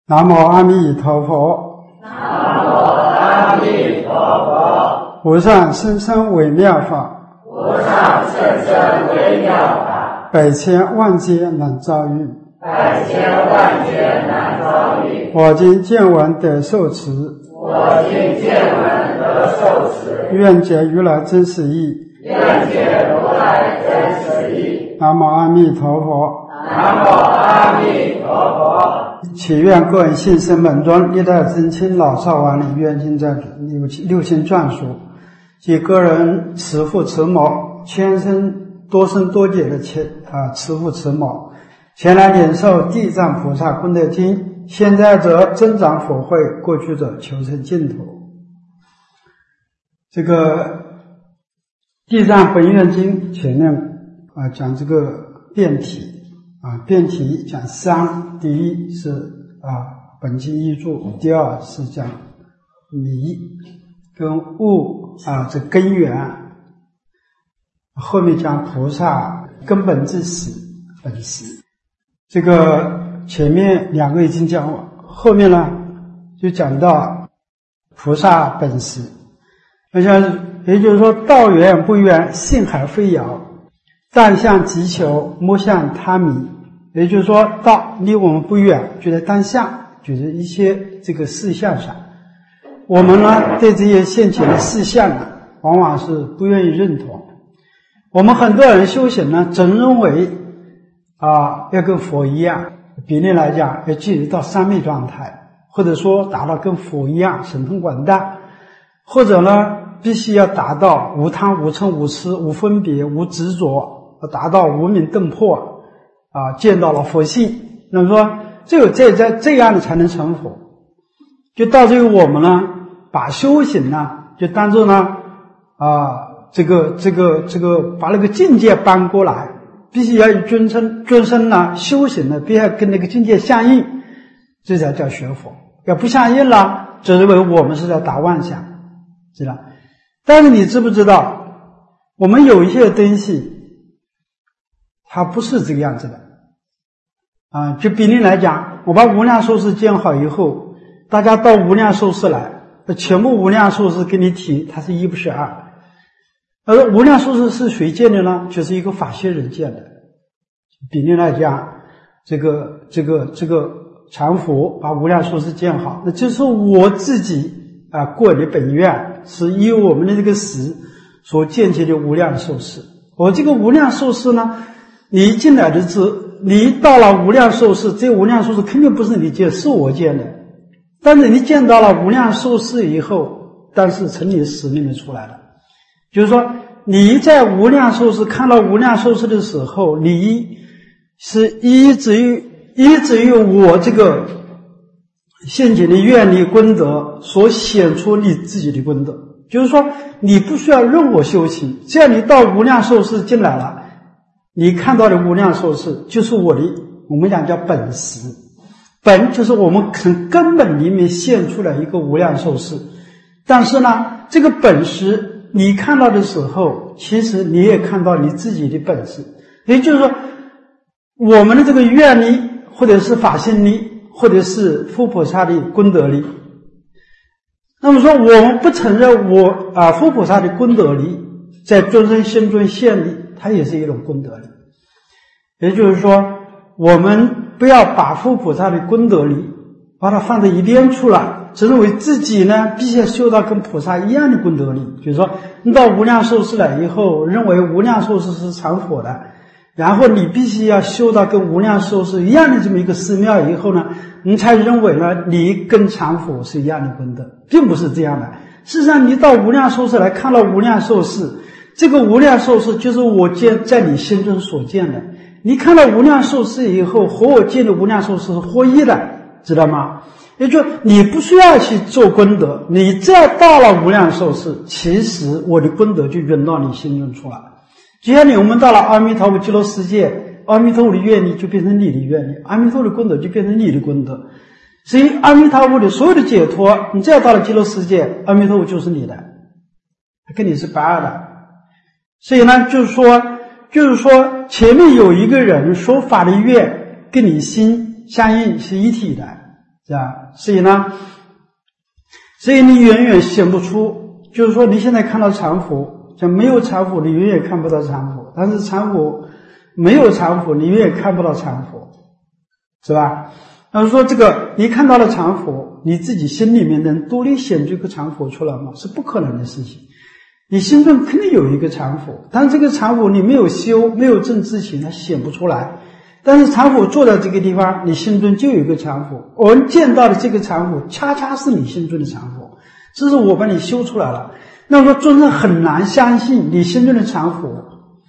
南无阿弥陀佛。 南无阿弥陀佛。 无上甚深微妙法， 无上甚深微妙法， 百千万劫难遭遇， 百千万劫难遭遇。 我今见闻得受持， 我今见闻得受持， 愿解如来真实义， 愿解如来真实义。 南无阿弥陀佛。 南无阿弥陀佛。 祈愿各位信生本尊历代真亲老少王理愿经在六亲眷属及个人慈父慈母，千生多劫的慈父慈母，前来领受地藏菩萨功德经，现在则增长佛慧，过去者求生净土。这个地藏本愿经前面讲这个辩题辩题讲三，第一是本经义注，第二是讲迷跟悟这根源，后面讲菩萨根本之始本实。这个前面两个已经讲完，后面呢就讲到菩萨本实。也就是说，道远不远，性海非遥，但向即求，莫向他迷。也就是说，道离我们不远，就在当下，就是一些这个事项上。我们呢，对这些现前的事项呢，往往是不愿意认同。我们很多人修行呢，总认为要跟佛一样，比例来讲要进入到三昧状态，或者说达到跟佛一样神通广大，或者呢必须要达到无贪无嗔无痴无分别无执着，达到无明顿破见到了佛性。那么说只有这样的才能成佛，就到最后我们呢把修行呢就当作呢这个把那个境界搬过来，必须要尊身呢修行呢必须要跟那个境界相应，这才叫学佛。要不相应了，就认为我们是在打妄想，知道？但是你知不知道，我们有一些东西它不是这个样子的就比例来讲，我把无量寿司建好以后，大家到无量寿司来，全部无量寿司给你提，它是一不是二。而无量寿司是谁建的呢？就是一个法仙人建的。比例来讲，这个禅佛把无量寿司建好，那就是我自己过的本愿，是以我们的这个识所建起的无量寿司。我这个无量寿司呢，你一进来的时候，你到了无量寿司，这无量寿司肯定不是你建，是我建的。但是你见到了无量寿司以后，但是从你的识里面出来了。就是说你在无量寿司看到无量寿司的时候，你是依止于我这个现前的愿力功德所显出你自己的功德。就是说你不需要任何修行，只要你到无量寿司进来了，你看到的无量寿司就是我们讲叫本实。本就是我们从根本里面现出来一个无量寿司。但是呢，这个本实你看到的时候，其实你也看到你自己的本事。也就是说，我们的这个愿力，或者是法性力，或者是佛菩萨的功德力。那么说我们不承认佛菩萨的功德力在众生心中现力，它也是一种功德力。也就是说，我们不要把佛菩萨的功德力把它放在一边出来，只认为自己呢必须要修到跟菩萨一样的功德力。就是说你到无量寿司来以后，认为无量寿司是成佛的，然后你必须要修到跟无量寿司一样的这么一个寺庙以后呢，你才认为呢你跟成佛是一样的功德，并不是这样的。事实上你到无量寿司来看到无量寿司，这个无量寿司就是我在你心中所见的。你看到无量寿司以后，和我见的无量寿司是合一的，知道吗？也就是你不需要去做功德，你只要到了无量寿司，其实我的功德就涌到你心中出来。就像我们到了阿弥陀佛极乐世界，阿弥陀佛的愿力就变成你的愿力，阿弥陀佛的功德就变成你的功德。所以阿弥陀佛的所有的解脱，你只要到了极乐世界，阿弥陀佛就是你的，跟你是不二的。所以呢，就是说前面有一个人说法的愿跟你心相应是一体的， 是吧？所以你远远显不出，就是说你现在看到常福，像没有常福你远远看不到常福，但是常福没有常福你远远看不到常福，是吧？那说这个你看到了常福，你自己心里面能独立显出一个常福出来吗？是不可能的事情。你心中肯定有一个常福，但这个常福你没有修，没有正知行，它显不出来。但是常福坐在这个地方，你心中就有一个常福，我们见到的这个常福恰恰是你心中的常福，这是我把你修出来了。那么说众生很难相信你心中的常福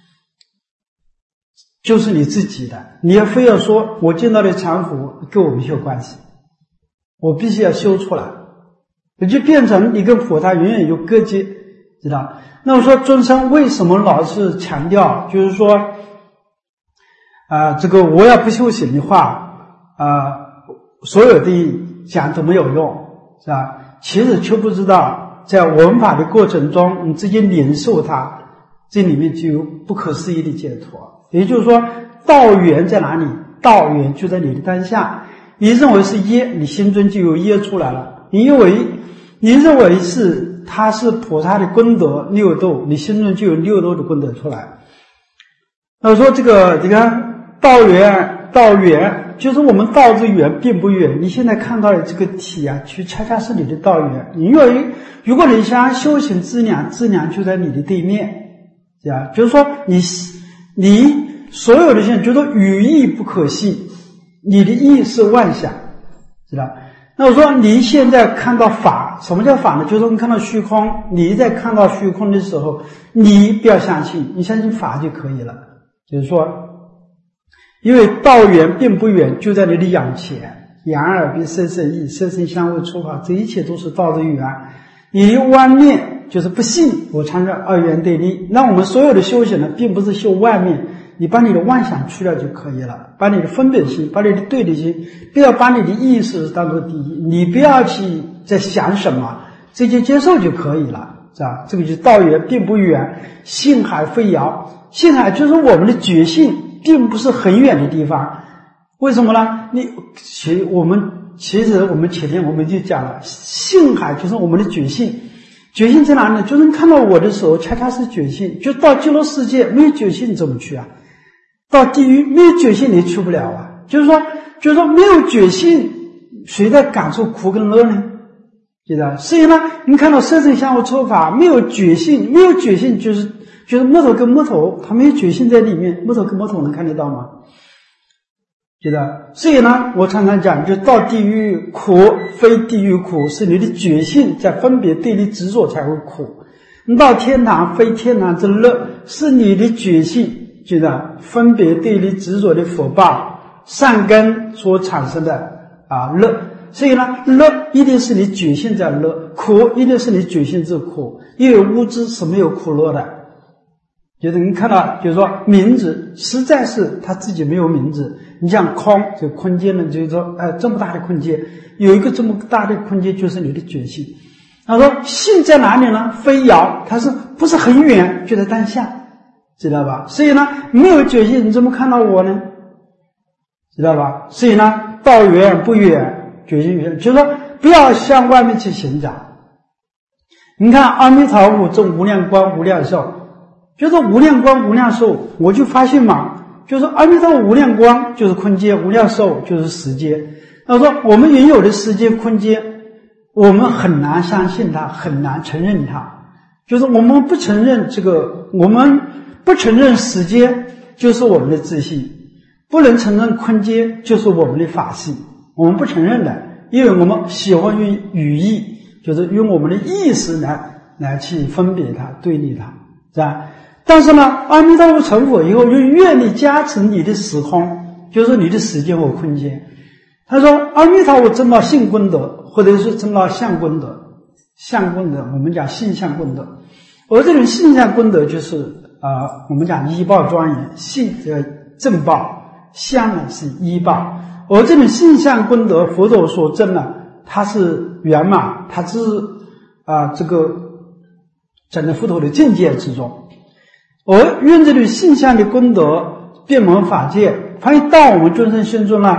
就是你自己的，你要非要说我见到的常福跟我没有关系，我必须要修出来，也就变成你跟佛他远远有隔绝，知道？那么说众生为什么老是强调就是说这个我要不修行的话所有的讲都没有用，是吧？其实却不知道在闻法的过程中你直接领受它，这里面就有不可思议的解脱。也就是说道源在哪里？道源就在你的当下。你认为是业，你心中就有业出来了。你认为是它是菩萨的功德六度，你心中就有六度的功德出来。那说这个你看道源就是我们道之源并不远，你现在看到的这个体就恰恰是你的道源。如果你想修行资粮就在你的对面，是吧？就是说你所有的现象觉得语义不可信，你的意是妄想，知道？那我说你现在看到法，什么叫法呢？就是我们看到虚空，你在看到虚空的时候，你不要相信，你相信法就可以了。就是说因为道源并不远，就在你的眼前，眼耳鼻舌身意，色声香味触法，这一切都是道的源。你妄念就是不信我常说二元对立。那我们所有的修行呢，并不是修外面，你把你的妄想去掉就可以了，把你的分别心，把你的对立心，不要把你的意识当作第一，你不要去在想什么，这就接受就可以了，是吧？这个就是道源并不远，性海非遥。性海就是我们的觉性并不是很远的地方，为什么呢？其实我们前天我们就讲了，性海就是我们的觉性。觉性在哪里呢？就是看到我的时候恰恰是觉性。就到极乐世界没有觉性你怎么去啊？到地狱没有觉性你去不了啊。就是说没有觉性谁在感受苦跟乐呢？记得？所以呢你看到色声香味触法没有觉性就是木头跟木头，它没有觉性在里面，木头跟木头能看得到吗？记得？所以呢我常常讲，就到地狱苦非地狱苦，是你的觉性在分别对立执着才会苦。你到天堂非天堂之乐，是你的觉性记得分别对立执着的福报善根所产生的乐。所以呢乐一定是你觉性在乐，苦一定是你觉性之苦，因为无知是没有苦乐的。就是你看到就是说名字实在是他自己没有名字。你像空这个空间呢，就是说这么大的空间，有一个这么大的空间就是你的觉性。他说性在哪里呢？非遥，它是不是很远，就在当下，知道吧？所以呢没有觉性你怎么看到我呢？知道吧？所以呢道远不远，觉性远，就是说不要向外面去寻找。你看阿弥陀佛证无量光无量寿，就是无量光无量寿，我就发现嘛，就是阿弥陀佛无量光就是空间，无量寿就是时间。他说我们原有的时间空间我们很难相信它，很难承认它，就是我们不承认我们不承认时间就是我们的自信，不能承认空间就是我们的法性，我们不承认的，因为我们喜欢用语义，就是用我们的意识来去分别它对立它，是吧？但是呢阿弥陀佛成佛以后用愿力加持你的时空，就是你的时间和空间。他说阿弥陀佛证到性功德，或者是证到相功德。相功德我们讲性相功德，而这种性相功德就是我们讲依报庄严，性正报，相呢是依报，而这种性相功德佛陀所证呢，它是圆满，它是这个整个佛陀的境界之中。而愿这种性相的功德遍满法界，反映到我们众生心中呢，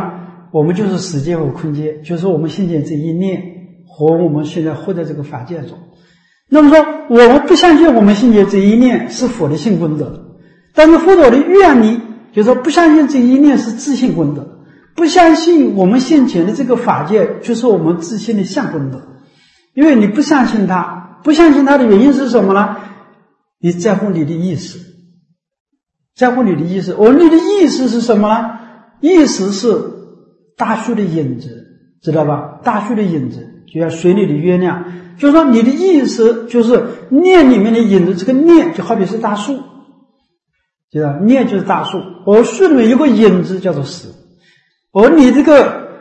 我们就是时间和空间，就是我们现在这一念和我们现在活在这个法界中。那么说我们不相信我们现在这一念是佛的性功德，但是佛陀的愿力就是说不相信这一念是自性功德，不相信我们现前的这个法界就是我们自性的相功德。因为你不相信它，不相信它的原因是什么呢？你在乎你的意识，在乎你的意识。你的意识是什么呢？意识是大树的影子，知道吧？大树的影子就像水里的月亮，就是说你的意识就是念里面的影子，这个念就好比是大树，知道念就是大树，而树里面有个影子叫做识，而你这个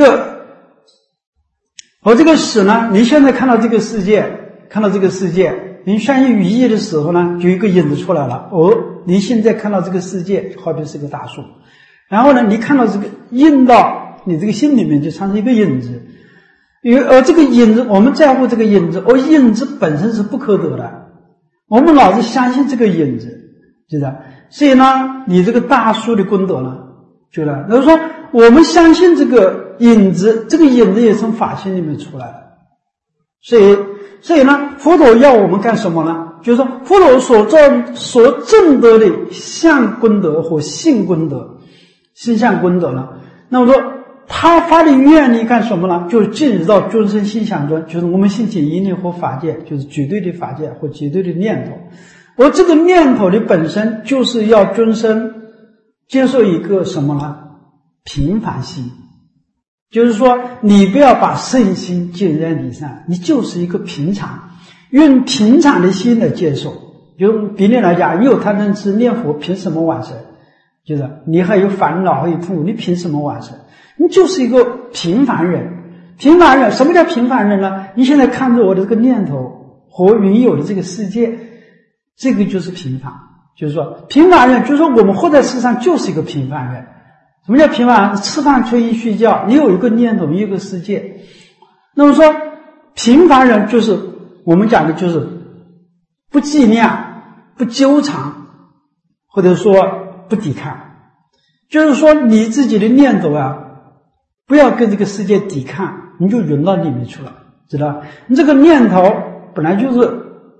识呢，你现在看到这个世界，你相信语义的时候呢，就有一个影子出来了。你现在看到这个世界，好比是个大树，然后呢，你看到这个印到你这个心里面，就产生一个影子。而这个影子，我们在乎这个影子，而影子本身是不可得的，我们老是相信这个影子，知道？所以呢，你这个大树的功德呢，觉得，就是说我们相信这个影子，这个影子也从法性里面出来的。所以呢，佛陀要我们干什么呢？就是说佛陀所证得的相功德和性功德，性相功德呢，那么说他发的愿力干什么呢？就是进入到众生心想中，就是我们心起一念或法界，就是绝对的法界或绝对的念头。而这个念头的本身就是要众生接受一个什么呢？平凡心。就是说你不要把圣心建在你上，你就是一个平常，用平常的心来接受。就比例来讲，你有贪嗔痴念佛，凭什么往生？就是你还有烦恼还有痛苦，你凭什么往生？你就是一个平凡人。平凡人，什么叫平凡人呢？你现在看着我的这个念头和云有的这个世界，这个就是平凡。就是说平凡人，就是说我们活在世上就是一个平凡人。什么叫平凡？吃饭穿衣睡觉，你有一个念头，你有一个世界。那么说平凡人就是我们讲的就是不计量，不纠缠，或者说不抵抗。就是说你自己的念头啊，不要跟这个世界抵抗，你就融到里面去了，知道？你这个念头本来就是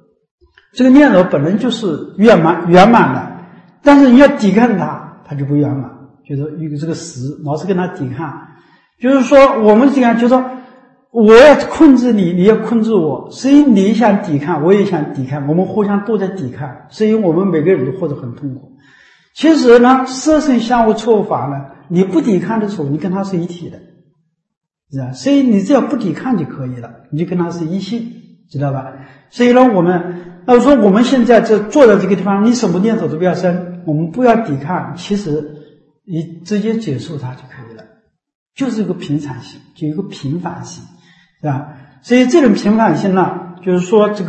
圆满的，但是你要抵抗它就不圆满。就是一个这个识，老是跟他抵抗，就是说我们抵抗，就是说我要控制你，你要控制我，所以你想抵抗，我也想抵抗，我们互相都在抵抗，所以我们每个人都活得很痛苦。其实呢，色身相互错法呢，你不抵抗的时候，你跟他是一体的，知道？所以你只要不抵抗就可以了，你就跟他是一性，知道吧？所以呢，我们现在这坐在这个地方，你什么念头都不要生，我们不要抵抗，其实你直接接受它就可以了，就是一个平常心，就一个平凡心，是吧？所以这种平凡心呢，就是说这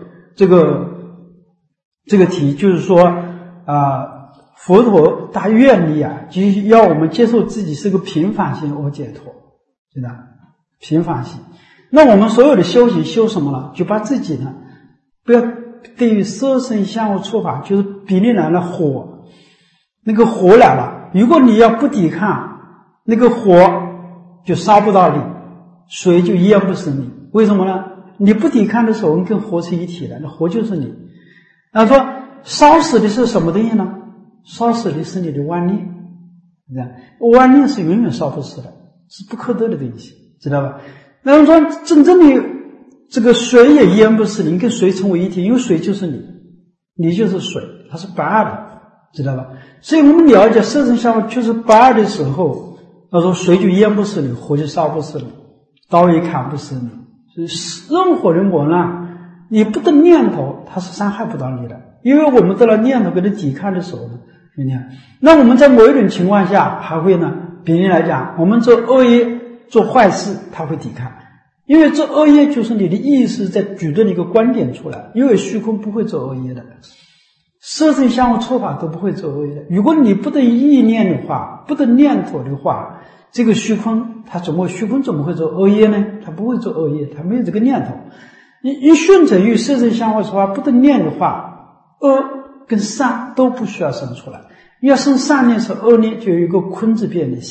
个题，就是说佛陀大愿力啊，就是要我们接受自己是个平凡心而解脱，知道？平凡心。那我们所有的修行修什么呢？就把自己呢，不要对于色身相互错法，就是比例来了火，那个火来了。如果你要不抵抗，那个火就烧不到你，水就淹不死你。为什么呢？你不抵抗的时候，你跟火是一体的，那火就是你。他说烧死的是什么东西呢？烧死的是你的妄念，知道？妄念是永远烧不死的，是不可得的东西，知道吧？那么说真正的这个水也淹不死你，跟水成为一体，因为水就是你，你就是水，它是不二的，知道吧？所以我们了解色身相互就是不二的时候，他说水就淹不死你，火就烧不死你，刀也砍不死你。所以任何人我呢，你不得念头，它是伤害不到你的，因为我们得了念头跟他抵抗的时候呢，那我们在某一种情况下还会呢，比例来讲，我们做恶业做坏事，它会抵抗，因为做恶业就是你的意识在举动的一个观点出来，因为虚空不会做恶业的，色身相互错法都不会做恶业的。如果你不得意念的话，不得念头的话，这个虚空虚空怎么会做恶业呢？它不会做恶业，它没有这个念头。你顺承于色身相互错法不得念的话，恶跟善都不需要生出来。要生善念是恶念，就有一个空字边的心，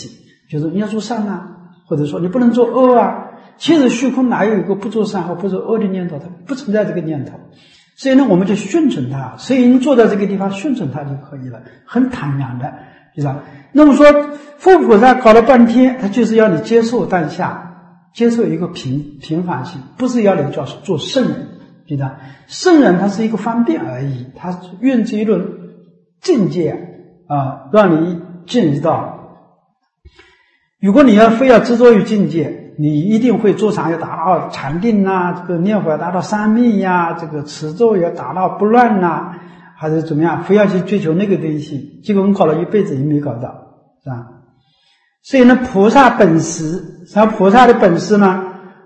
就是你要做善啊，或者说你不能做恶啊。其实虚空哪有一个不做善和不做恶的念头，它不存在这个念头。所以呢，我们就顺从它，所以你坐在这个地方顺从它就可以了，很坦然的，知道？那么说佛菩萨搞了半天，他就是要你接受当下，接受一个平凡性，不是要你做圣人，知道？圣人他是一个方便而已，他运之一论境界让你进入到。如果你非要执着于境界，你一定会坐禅要达到禅定啊，这个念佛要达到三昧呀，这个持咒要达到不乱啊，还是怎么样，非要去追求那个东西，结果你搞了一辈子也没搞到，是吧？所以呢，菩萨本师，像菩萨的本师呢，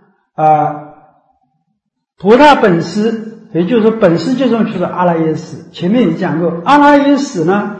菩萨本师，也就是说本师就是阿赖耶识。前面也讲过，阿赖耶识呢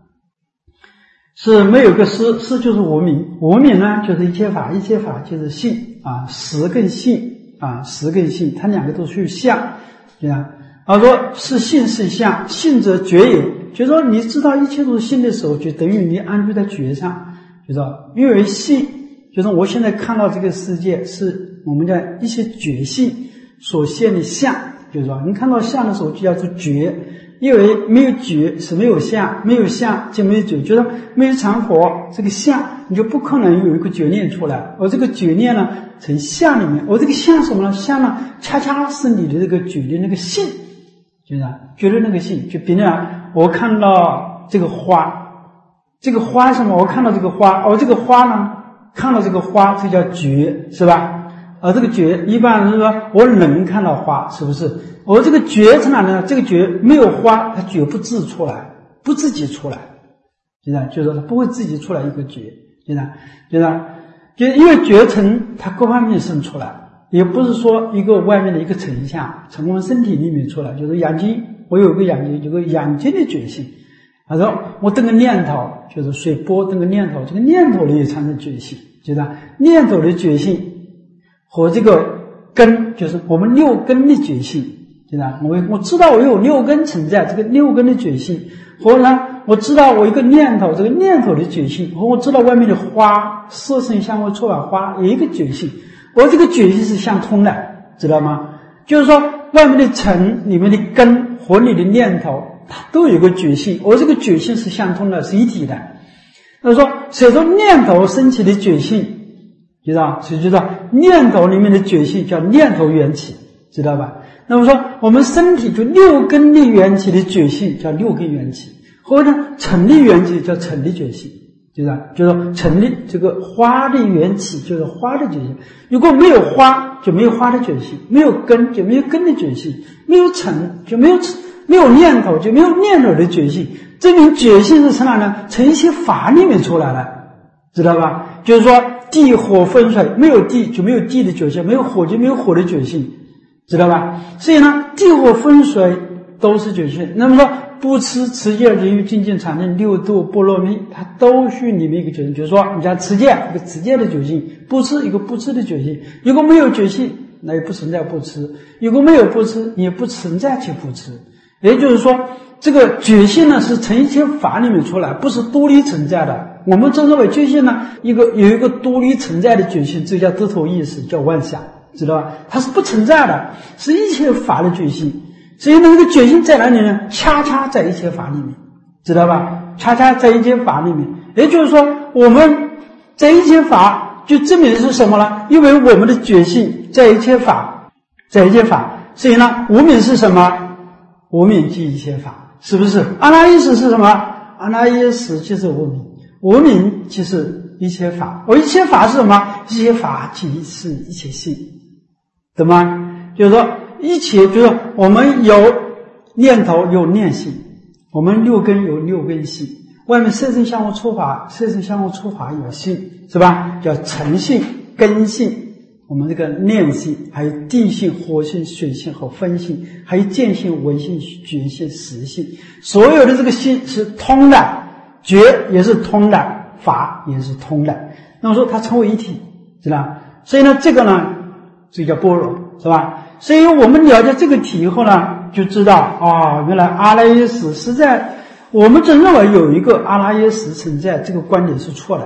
是没有个识就是无明，无明呢就是一切法，一切法就是性啊，识跟性啊，识跟性，它两个都属于相，对吧？说是性是相，性则觉有，就是说你知道一切都是性的时候，就等于你安住在觉上，就是说因为性，就是我现在看到这个世界是我们的一些觉性所现的相，就是说你看到相的时候就叫做觉。因为没有觉是没有相，没有相就没有觉，就是没有成佛这个相，你就不可能有一个觉念出来。而这个觉念呢，从相里面，而这个相什么呢？相呢，恰恰是你的这个觉的那个性，就是觉的那个性。就比如我看到这个花，这个花什么？我看到这个花，而这个花呢，看到这个花，这叫觉，是吧？而这个觉一般是说我能看到花，是不是？而这个觉从哪呢？这个觉没有花，它觉不自出来，不自己出来，就是它不会自己出来一个觉，就因为觉尘它各方面生出来，也不是说一个外面的一个成像从我们身体里面出来，就是眼睛，我有个眼睛，有个眼睛的觉性。他说我这个念头就是水波，这个念头，这个念头里也产生觉性，念头的觉性和这个根，就是我们六根的觉性。我知道我有六根存在，这个六根的觉性，和呢，我知道我一个念头，这个念头的觉性，和我知道外面的花，色声香味触法花有一个觉性，而这个觉性是相通的，知道吗？就是说，外面的尘，里面的根和你的念头，它都有一个觉性，而这个觉性是相通的，是一体的。那说，随着念头升起的觉性，知道？谁知道？念头里面的觉性叫念头缘起，知道吧？那么说，我们身体就六根的缘起的觉性叫六根缘起，或者尘力缘起叫尘力觉性，就是尘力这个花的缘起就是花的觉性。如果没有花，就没有花的觉性；没有根，就没有根的觉性；没有尘，就没有念头，就没有念头的觉性。这种觉性是从哪呢？从一些法里面出来了，知道吧？就是说，地火风水，没有地就没有地的觉性，没有火就没有火的觉性。知道吧？所以呢，地火风水都是觉性。那么说，不持持戒、人欲、精进、禅定、六度、波罗蜜，它都是里面一个觉性。就是说，你像持戒，一个持戒的觉性；不持，一个不持的觉性。如果没有觉性，那也不存在不持；如果没有不持，也不存在去不持。也就是说，这个觉性呢，是从一切法里面出来，不是独立存在的。我们真认为觉性呢，有一个独立存在的觉性，这叫得头意识，叫妄想。知道吧？它是不存在的，是一切法的觉性。所以那个觉性在哪里呢？恰恰在一切法里面，知道吧？恰恰在一切法里面。也就是说，我们在一切法就证明是什么呢？因为我们的觉性在一切法，所以呢，无明是什么？无明即一切法，是不是？阿赖耶识是什么？阿赖耶识就是无明，无明就是一切法，而一切法是什么？一切法即是一切性。懂吗？就是说一切就是我们有念头有念性，我们六根有六根性，外面色声香味触法有性，是吧？叫尘性、根性，我们这个念性，还有地性、火性、水性和风性，还有见性、闻性、觉性、识性，所有的这个性是通的，觉也是通的，法也是通的。那么说它成为一体，知道？所以呢，这个呢这叫般若，是吧？所以我们了解这个题以后呢，就知道原来阿赖耶识是在我们真认为有一个阿赖耶识存在，这个观点是错的，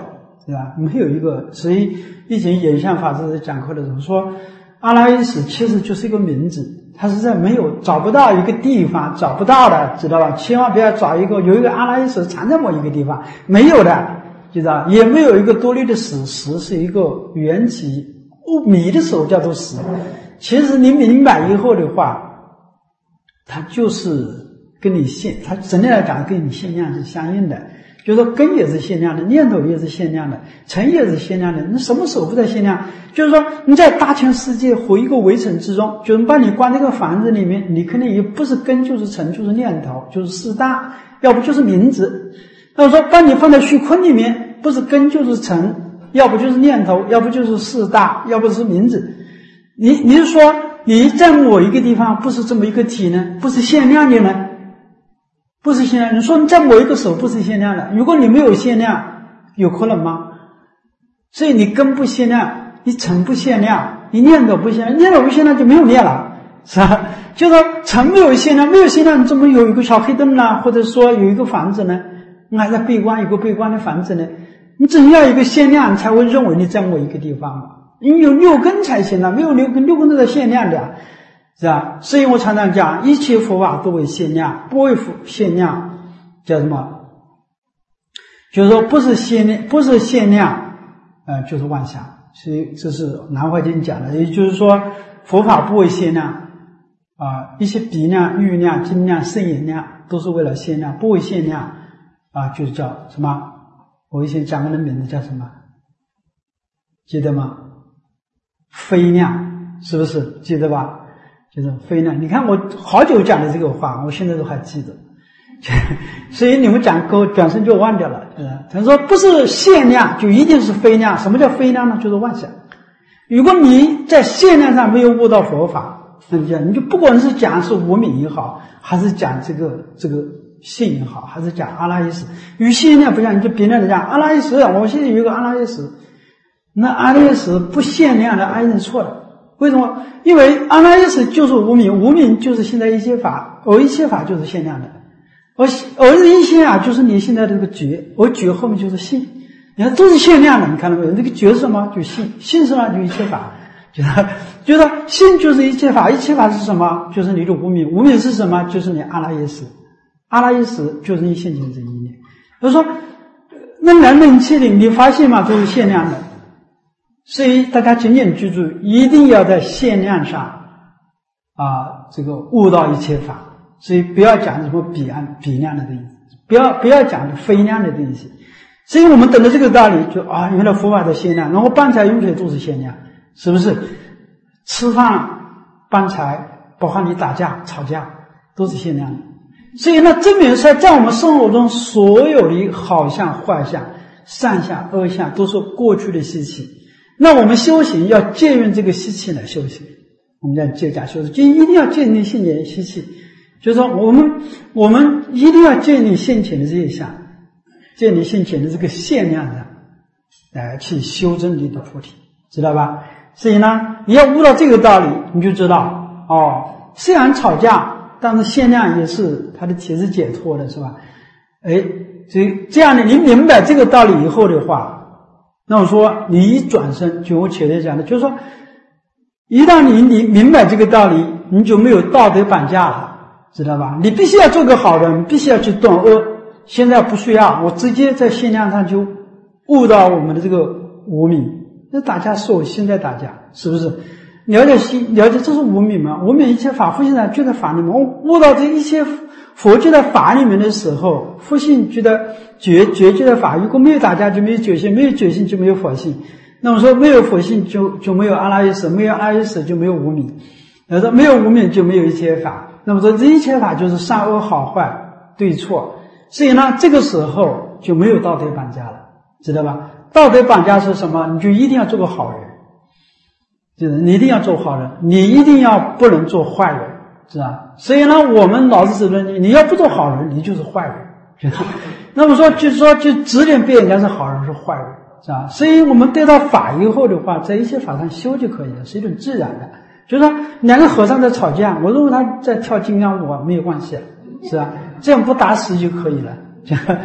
是吧？没有一个，所以以前演相法师讲课的时候说，阿拉伊斯其实就是一个名字，它是在找不到一个地方，找不到的，知道吧？千万不要找有一个阿拉伊斯藏在某一个地方，没有的，知道？也没有一个多虑的史实是一个缘起迷的时候叫做史，其实你明白以后的话，它就是跟你它整体来讲跟你限量是相应的。就是说根也是限量的，念头也是限量的，尘也是限量的，你什么时候不在限量？就是说你在大千世界活一个围城之中，就是把你关这个房子里面，你肯定也不是根就是尘就是念头就是四大，要不就是名字。那说把你放在虚空里面，不是根就是尘，要不就是念头，要不就是四大，要不是名字。你是说你在某一个地方不是这么一个体呢？不是限量的呢？不是限量，你说你在某一个手不是限量的，如果你没有限量，有可能吗？所以你根不限量，你尘不限量，你念头不限量，念头不限量就没有念了，是吧？就说尘没有限量，没有限量，你怎么有一个小黑洞呢？或者说有一个房子呢？你还在闭关，有个闭关的房子呢？你只要一个限量，才会认为你在某一个地方嘛。你有六根才限量，没有六根都在限量的。是吧？所以我常常讲，一切佛法都为限量，不为限量，叫什么？就是说不是限量，就是妄想。所以这是南怀经讲的，也就是说佛法不为限量一些比量、喻量、精量、圣言量都是为了限量，不为限量就是叫什么？我以前讲过的名字叫什么？记得吗？非量，是不是？记得吧？就是非量，你看我好久讲的这个话，我现在都还记得。所以你们讲过转身就忘掉了。他说不是限量就一定是非量。什么叫非量呢？就是妄想。如果你在限量上没有悟到佛法，那你就不管是讲是无明也好，还是讲这个性也好，还是讲阿拉伊斯，与限量不像，你就别人的讲阿拉伊斯，我现在有一个阿拉伊斯，那阿拉伊斯不限量的阿拉伊斯错了。为什么？因为阿拉伊斯就是无明，无明就是现在一切法，而一切法就是限量的，而一切就是你现在的这个觉，而觉后面就是性，你看都是限量的，你看到没有？这个觉是什么？就性，性是什么？就一切法，就是性就是一切法，一切法是什么？就是你的无明，无明是什么？就是你阿拉伊斯，阿拉伊斯就是你现前这一念。比如说，那两人确定，你发现嘛，都是限量的。所以大家紧紧记住，一定要在限量上这个悟到一切法。所以不要讲什么比量的东西，不要讲非量的东西。所以我们懂得这个道理，就原来佛法的限量，然后搬财用水都是限量，是不是？吃饭搬财，包括你打架吵架都是限量的。所以呢，证明说在我们生活中所有的好相坏相、善相恶相都是过去的习气。那我们修行要借用这个习气来修行，我们叫借假修持，就一定要建立现前的习气，就是说我们一定要建立现前的这些相，建立现前的这个限量上来去修正你的菩提，知道吧？所以呢，你要悟到这个道理，你就知道虽然吵架，但是限量也是它的体是解脱的，是吧？所以这样的你明白这个道理以后的话，那我说你一转身，就我前面讲的，就是说一旦你明白这个道理，你就没有道德绑架了，知道吧？你必须要做个好人，必须要去断恶。现在不需要，我直接在限量上就悟到我们的这个无明。那打架是我心在打架，是不是？了解这是无明嘛？无明一切法，佛性就在法里面。我悟到这一切佛就在法里面的时候，佛性就在觉就在法。如果没有打架，就没有觉性；没有觉性，就没有佛性。那么说，没有佛性就没有阿拉伊斯，没有阿拉伊斯就没有无明。说没有无明就没有一切法。那么说，这一切法就是善恶好坏对错。所以呢，这个时候就没有道德绑架了，知道吧？道德绑架是什么？你就一定要做个好人，就是你一定要做好人，你一定要不能做坏人，是吧？所以呢，我们老是指你要不做好人，你就是坏人。那么说，就是说，就指点别人家是好人是坏人，是吧？所以我们得到法以后的话，在一些法上修就可以了，是一种自然的。就是说，两个和尚在吵架，我认为他在跳金刚舞没有关系，是吧？这样不打死就可以了。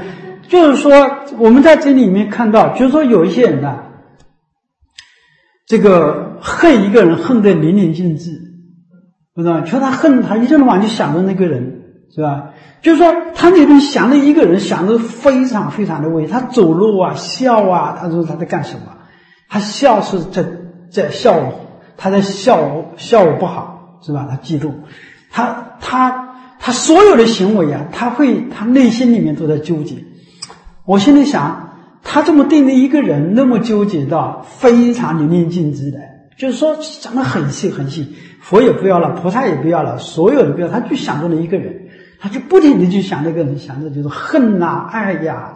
就是说我们在这里面看到，就是说有一些人呢，这个恨一个人恨得淋漓尽致，不知道，就他恨他一天到晚就想着那个人，是吧？就是说他那边想着一个人，想着非常非常的微，他走路啊笑啊，他说他在干什么？他笑是在笑我，他在笑我不好，是吧？他嫉妒，他所有的行为啊，他内心里面都在纠结。我心里想，他这么对那一个人那么纠结到非常淋漓尽致的，就是说想得很细很细，佛也不要了，菩萨也不要了，所有的不要，他就想着那一个人，他就不停地去想那个人，想着就是恨呐、爱呀，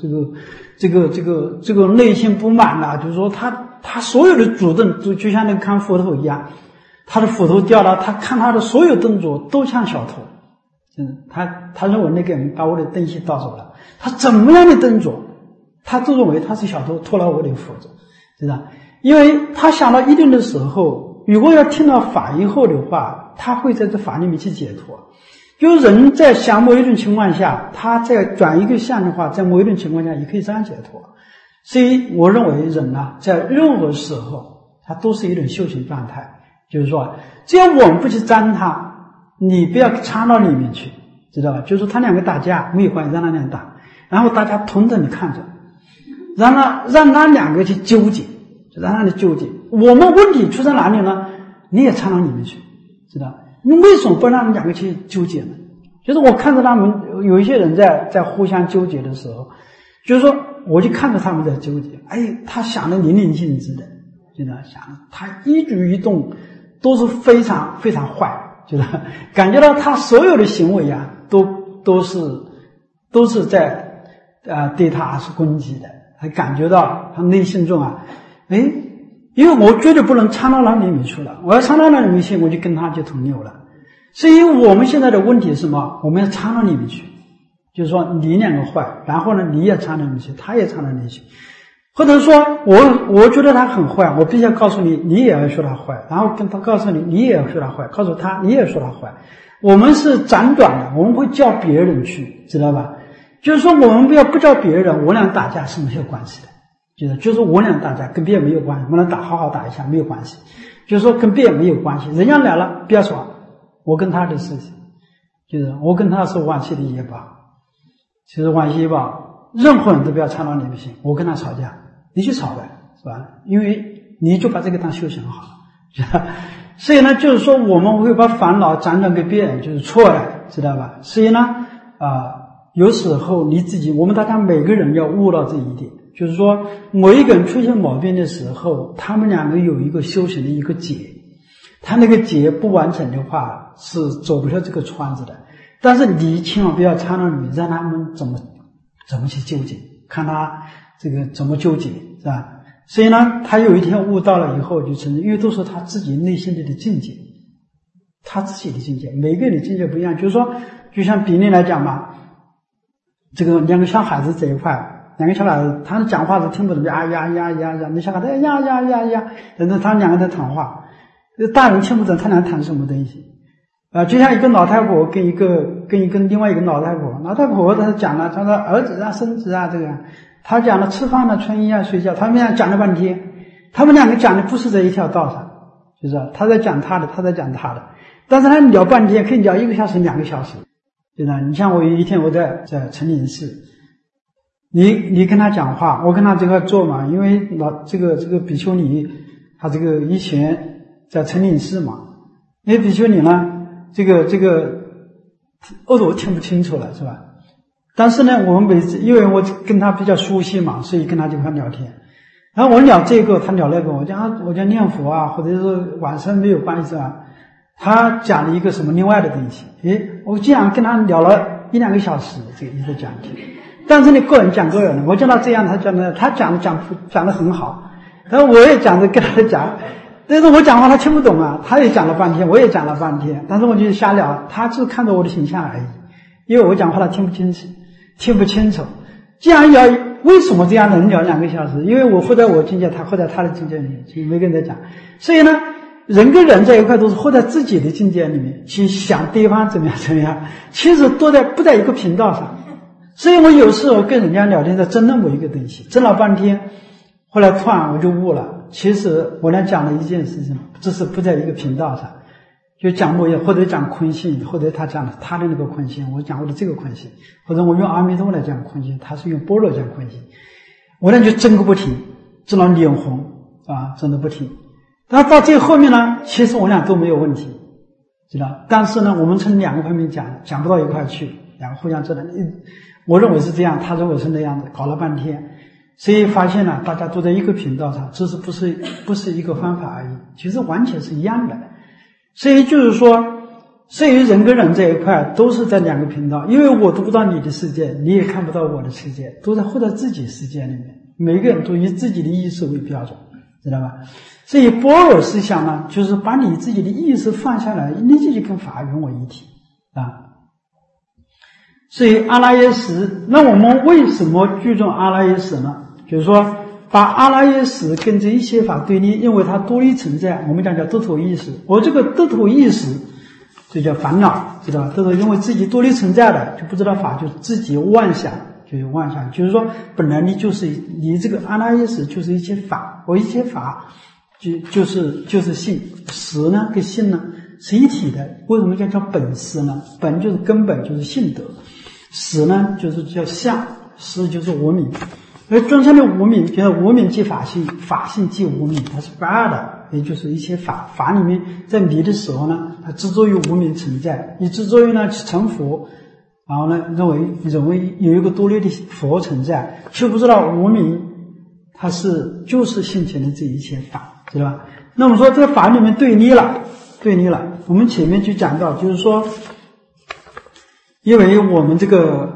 这个内心不满呐，就是说他所有的主动都就像那个看佛头一样，他的斧头掉了，他看他的所有动作都像小偷。他认为那个人把我的东西盗走了，他怎么样的动作，他都认为他是小偷偷了我的斧子，知道？因为他想到一定的时候，如果要听到法以后的话，他会在这法里面去解脱。就是人在想某一种情况下，他在转一个相的话，在某一种情况下也可以这样解脱。所以我认为人呢，在任何时候他都是一种修行状态，就是说只要我们不去沾他，你不要插到里面去，知道吧？就是说他两个打架没有关系，让他俩打，然后大家同等的看着，让他两个去纠结，就让他去纠结。我们问题出在哪里呢？你也插到里面去，知道？你为什么不让他们两个去纠结呢？就是我看着他们有一些人在互相纠结的时候，就是说我就看着他们在纠结，他想的淋漓尽致的，就那想他一举一动都是非常非常坏，就是感觉到他所有的行为啊，都是在对他是攻击的，还感觉到他内心中啊，因为我绝对不能掺到那里面去了，我要掺到那里面去，我就跟他就同流了。所以我们现在的问题是什么？我们要掺到里面去，就是说你两个坏，然后呢你也掺到里面去，他也掺到里面去，或者说我觉得他很坏，我必须要告诉你，你也要说他坏，然后跟他告诉你，你也要说他坏，告诉他你也说他坏。我们是辗转的，我们会叫别人去，知道吧？就是说我们不叫别人，我俩打架是没有关系的，就是我俩打架跟别人没有关系，我俩好好打一下没有关系，就是说跟别人没有关系，人家来了不要说我跟他的事情，就是我跟他是往昔的业报，其实往昔业报任何人都不要掺到里面去。我跟他吵架，你去吵呗，是吧？因为你就把这个当修行好了，所以呢，就是说我们会把烦恼辗转给别人，就是错的，知道吧？所以呢，有时候你自己，我们大家每个人要悟到这一点，就是说某一个人出现毛病的时候，他们两个有一个修行的一个结，他那个结不完成的话是走不了这个圈子的。但是你千万不要掺到里面，让他们怎么去纠结，看他这个怎么纠结，是吧？所以呢，他有一天悟到了以后就承认，因为都是他自己内心里的境界，他自己的境界，每个人的境界不一样。就是说，就像比例来讲嘛，这个两个小孩子这一块，两个小孩子他们讲话都听不懂，呀，那小孩子呀，等等，他们两个在谈话，大人听不懂他俩谈什么东西。就像一个老太婆跟另外一个老太婆她讲了，她说儿子啊孙子啊这个，他讲了吃饭了穿衣啊睡觉，他们俩讲了半天，他们两个讲的不是在一条道上，就是他在讲他的，他在讲他的，但是他聊半天可以聊1个小时2个小时，对吧？你像我有一天我在成林寺，你跟他讲话，我跟他这块做嘛，因为这个比丘尼他这个以前在成林寺嘛，因为比丘尼呢这个耳朵听不清楚了，是吧？但是呢，我们每次因为我跟他比较熟悉嘛，所以跟他这块聊天。然后我聊这个，他聊那个，我讲念佛啊，或者是晚上没有关系啊。他讲了一个什么另外的东西，我竟然跟他聊了1-2个小时，这个一直讲听。但是呢，个人讲个人的，我讲到这样，他讲的很好，然后我也讲着跟他讲。但是我讲话他听不懂啊，他也讲了半天，我也讲了半天，但是我就瞎聊，他只看着我的形象而已，因为我讲话他听不清楚。既然为什么这样能聊2个小时？因为我活在我境界，他活在他的境界里面，其实每个人在讲。所以呢，人跟人在一块都是活在自己的境界里面去想对方怎么样，其实不在一个频道上， 所以我有时候跟人家聊天在争论某一个东西，争了半天，后来突然我就悟了，其实我俩讲了一件事情，这是不在一个频道上，就讲某一或者讲空性，或者他讲了他的那个空性，我讲我的这个空性，或者我用阿弥陀佛来讲空性，他是用般若讲空性，我俩就争个不停，争到脸红啊，争得不停。但到最后面呢，其实我俩都没有问题，知道？但是呢，我们从两个方面讲不到一块去，两个互相争论。我认为是这样，他认为是那样的，搞了半天，所以发现了大家都在一个频道上，这是不是一个方法而已，其实完全是一样的。所以就是说，所以人跟人这一块都是在两个频道，因为我读不到你的世界，你也看不到我的世界，都在活在自己世界里面，每个人都以自己的意识为标准，知道吧？所以般若思想呢，就是把你自己的意识放下来，你自己跟法融为一体啊。所以阿赖耶识，那我们为什么注重阿赖耶识呢？就是说把阿赖耶识跟这一切法对立，因为它多离存在，我们讲叫得脱意识。我这个得脱意识就叫烦恼，知道吧？这个因为自己多离存在的，就不知道法，就自己妄想，就有妄想。就是说本来你这个阿赖耶识就是一切法，我一切法就是性，识呢跟性呢是一体的。为什么叫本识呢？本就是根本，就是性德，识呢就是叫相，识就是无明。而众生的无明，就是无明即法性，法性即无明，它是不二的，也就是一切法里面在迷的时候呢，它执着于无明存在，你执着于呢去成佛，然后呢认为有一个多劣的佛存在，却不知道无明它就是现前的这一切法，知道吧？那么说这个法里面对立了，我们前面就讲到，就是说因为我们这个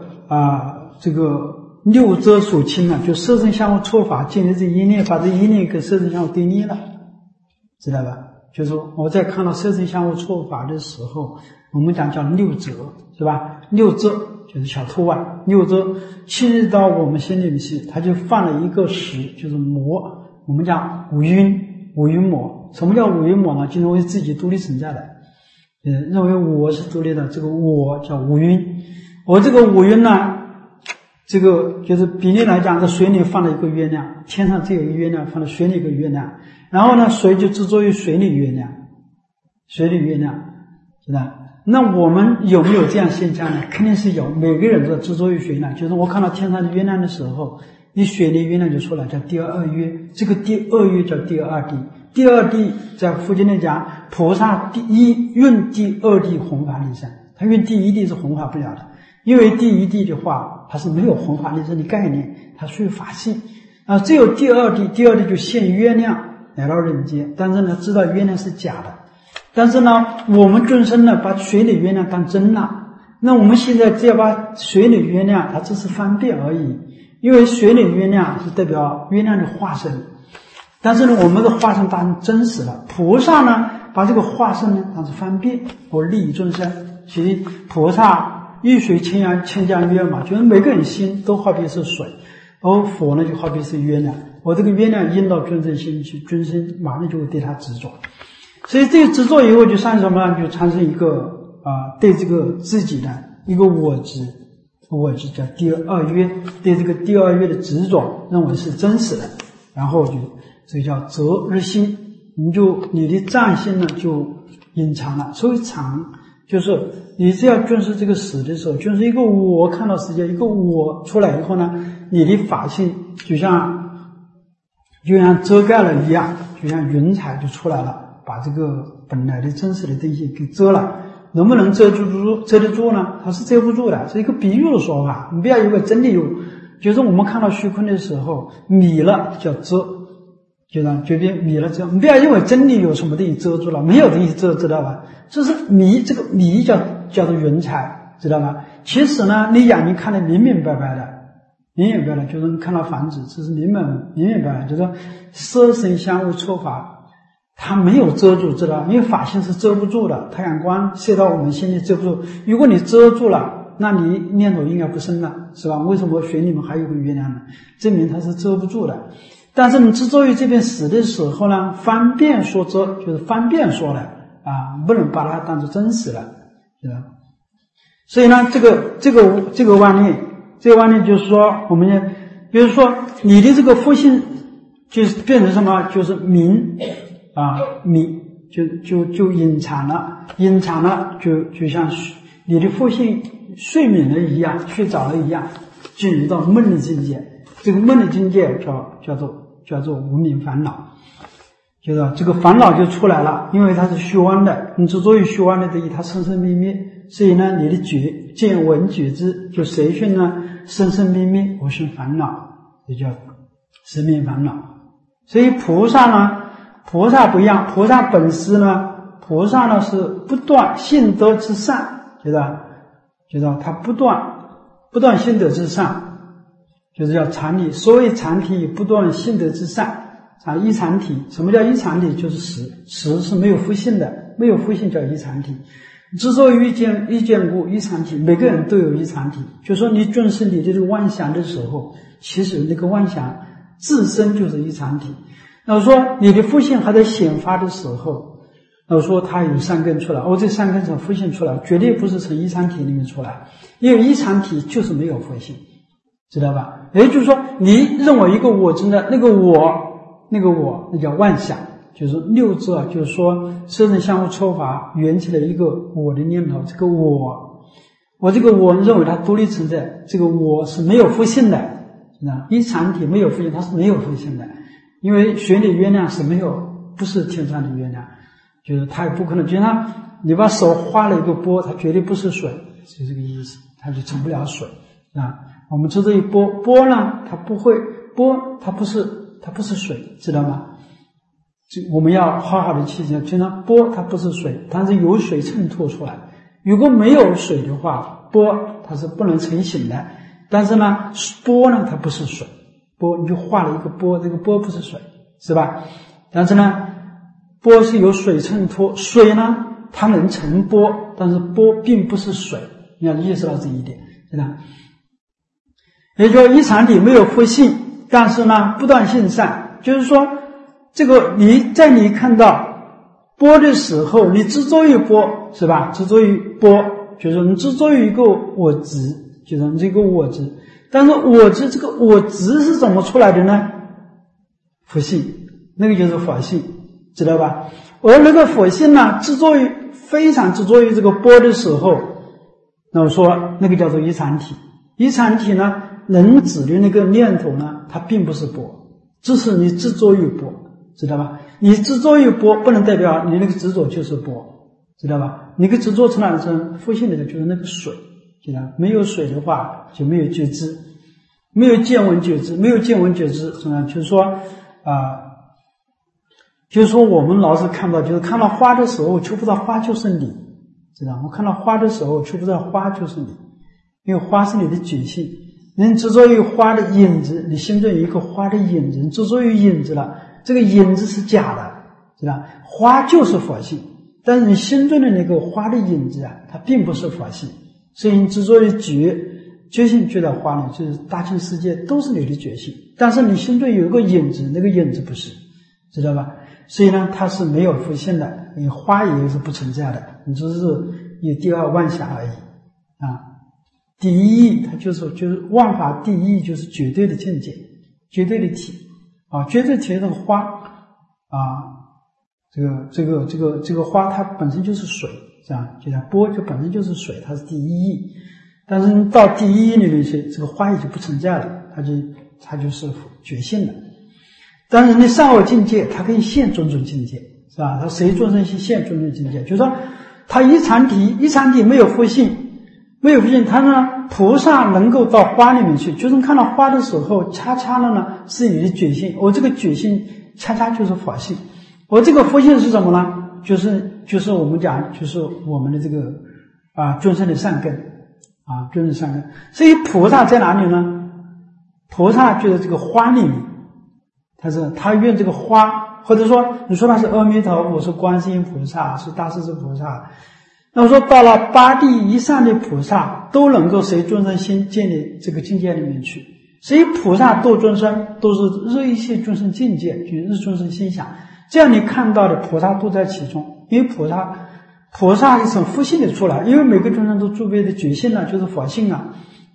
六遮所侵就色身相互错法，建立这一念，把这一念跟色身相互对立了，知道吧？就是说我在看到色身相互错法的时候，我们讲叫六遮，是吧？六遮就是小偷啊，六遮侵入到我们心里面去，他就犯了一个识，就是魔。我们讲五蕴魔。什么叫五蕴魔呢？就认为自己独立存在的，认为我是独立的，这个我叫五蕴。我这个五蕴呢，这个就是比例来讲，在水里放了一个月亮，天上只有一个月亮，放了水里一个月亮，然后呢，水就执着于水里月亮，是吧？那我们有没有这样现象呢？肯定是有，每个人都执着于水亮。就是我看到天上的月亮的时候，一水里月亮就出来，叫第二月。这个第二月叫第二地。第二地在佛经里讲，菩萨运第二地弘法利生，他运第一地是弘法不了的。因为第一地的话，它是没有弘法利生的概念，它属于法性啊。只有第二地就现月亮来到人间，但是呢，知道月亮是假的。但是呢，我们众生呢，把水里月亮当真了。那我们现在只要把水里月亮，它只是方便而已，因为水里月亮是代表月亮的化身。但是呢，我们的化身当真实了。菩萨呢，把这个化身呢当成方便，或利益众生。所以菩萨遇水千江月嘛，就是每个人心都好比是水，而佛呢就好比是月亮。我这个月亮引到众生心去，众生马上就会对他执着。所以这个执着以后就产生什么呢？就产生一个对这个自己的一个我执叫第二月，对这个第二月的执着认为是真实的，然后就这叫择日心，你的藏心呢就隐藏了。所谓藏，就是你只要遵守这个识的时候，就是一个我看到世界，一个我出来以后呢，你的法性就像遮盖了一样，就像云彩就出来了，把这个本来的真实的东西给遮了。能不能遮得住呢？它是遮不住的，是一个比喻的说法。你不要以为真的有，就是我们看到虚空的时候，迷了叫遮，就让决定迷了遮。你不要以为真的有什么东西遮住了，没有东西遮，知道吧？这是迷，这个迷叫做云彩，知道吧？其实呢，你眼睛看得明明白白的，就是你看到房子，这是明明白白，就是说色身相互错法。它没有遮住，知道吧？因为法性是遮不住的，太阳光射到我们心里遮不住。如果你遮住了，那你念头应该不生了，是吧？为什么水里面还有个月亮呢？证明它是遮不住的。但是你执着于这边死的时候呢，方便说遮，就是方便说了不能把它当作真实了，是吧？所以呢，这个观念这个观念就是说，我们比如说你的这个复性就是变成什么？就是明就隐藏了，就像你的复性睡眠了一样，睡着了一样，进入到梦的境界。这个梦的境界叫做无明烦恼，就是这个烦恼就出来了，因为它是虚妄的，你执着于虚妄的东西，它生生灭灭，所以呢，你的见闻觉知就随顺呢，生生灭灭，无生烦恼，这叫生灭烦恼。所以菩萨不一样，菩萨本师呢，菩萨呢是不断性德之善，知道他不断性德之善，就是叫禅体。所谓禅体，不断性德之善。一禅体，什么叫一禅体？就是实是没有复性的，没有复性叫一禅体。之所以一见故一禅体，每个人都有一禅体。就是说你尊视你的这个妄想的时候，其实那个妄想自身就是一禅体。那我说你的复性还在显发的时候，那我说它有三根出来，这三根从复性出来，绝对不是从一禅体里面出来，因为一禅体就是没有复性，知道吧？也就是说你认为一个我真的那个我那叫妄想，就是六字啊，就是说色身相互抽法缘起了一个我的念头，这个我这个我认为它独立存在，这个我是没有复性的，一禅体没有复性，它是没有复性的。因为水里月亮是不是天上的月亮，就是它也不可能，就像你把手画了一个波，它绝对不是水，是这个意思，它就成不了水啊。我们知道一波呢，它不会波，它不是水，知道吗？我们要好好的记住，就像波它不是水，但是有水衬托出来。如果没有水的话，波它是不能成型的。但是呢，波呢它不是水。波你就画了一个波，这个波不是水，是吧？但是呢，波是有水衬托，水呢它能成波，但是波并不是水，你要意识到这一点，知道？也就是说一禅体没有复性，但是呢不断性善，就是说这个你看到波的时候，你执着于波，是吧？执着于波，就是你执着于一个我执，就是你这个我执。但是我执这个我执是怎么出来的呢？佛性，那个就是法性，知道吧？而那个佛性呢，非常执着于这个波的时候，那我说那个叫做一禅体。一禅体呢，能指的那个念头呢，它并不是波，只是你执着于波，知道吧？你执着于波，不能代表你那个执着就是波，知道吧？你个执着成哪成复性的就是那个水。没有水的话就没有觉知，没有见闻觉知，没有见闻觉知，就是说我们老是看到，就是看到花的时候触不到花就是你，知道吗？我看到花的时候触不到花就是你，因为花是你的觉性，你执着于花的影子，你心中有一个花的影子，你执着于影子了，这个影子是假的，知道？花就是佛性，但是你心中的那个花的影子啊，它并不是佛性。所以你执着于觉性觉的花呢，就是大千世界都是你的觉性，但是你心中有一个影子，那个影子不是，知道吧？所以呢，它是没有复性的，你花也是不存在的，你只是有第二妄想而已啊。第一义，它就是万法第一义，就是绝对的境界，绝对的体啊，绝对体的这个花啊，这个花它本身就是水。这样就像波就本身就是水，它是第一义，但是到第一义里面去，这个花也就不存在了，它就是觉性了。但是你上我境界，它可以现种种境界，是吧？它随众生心现种种境界，就是说它一禅体没有复性，它呢菩萨能够到花里面去，就是看到花的时候，恰恰的呢是你的觉性，我这个觉性恰恰就是法性，我这个复性是什么呢？就是我们讲，就是我们的这个众生的善根啊，众生善根。所以菩萨在哪里呢？菩萨就在这个花里面，他用这个花，或者说你说他是阿弥陀佛，是观世音菩萨，是大势至菩萨。那么说到了八地以上的菩萨，都能够随众生心建立这个境界里面去。所以菩萨度众生都是日一切众生境界，就是日众生心想。这样你看到的菩萨都在其中，因为菩萨是从复性的出来，因为每个众生都具备的觉性呢，就是佛性啊。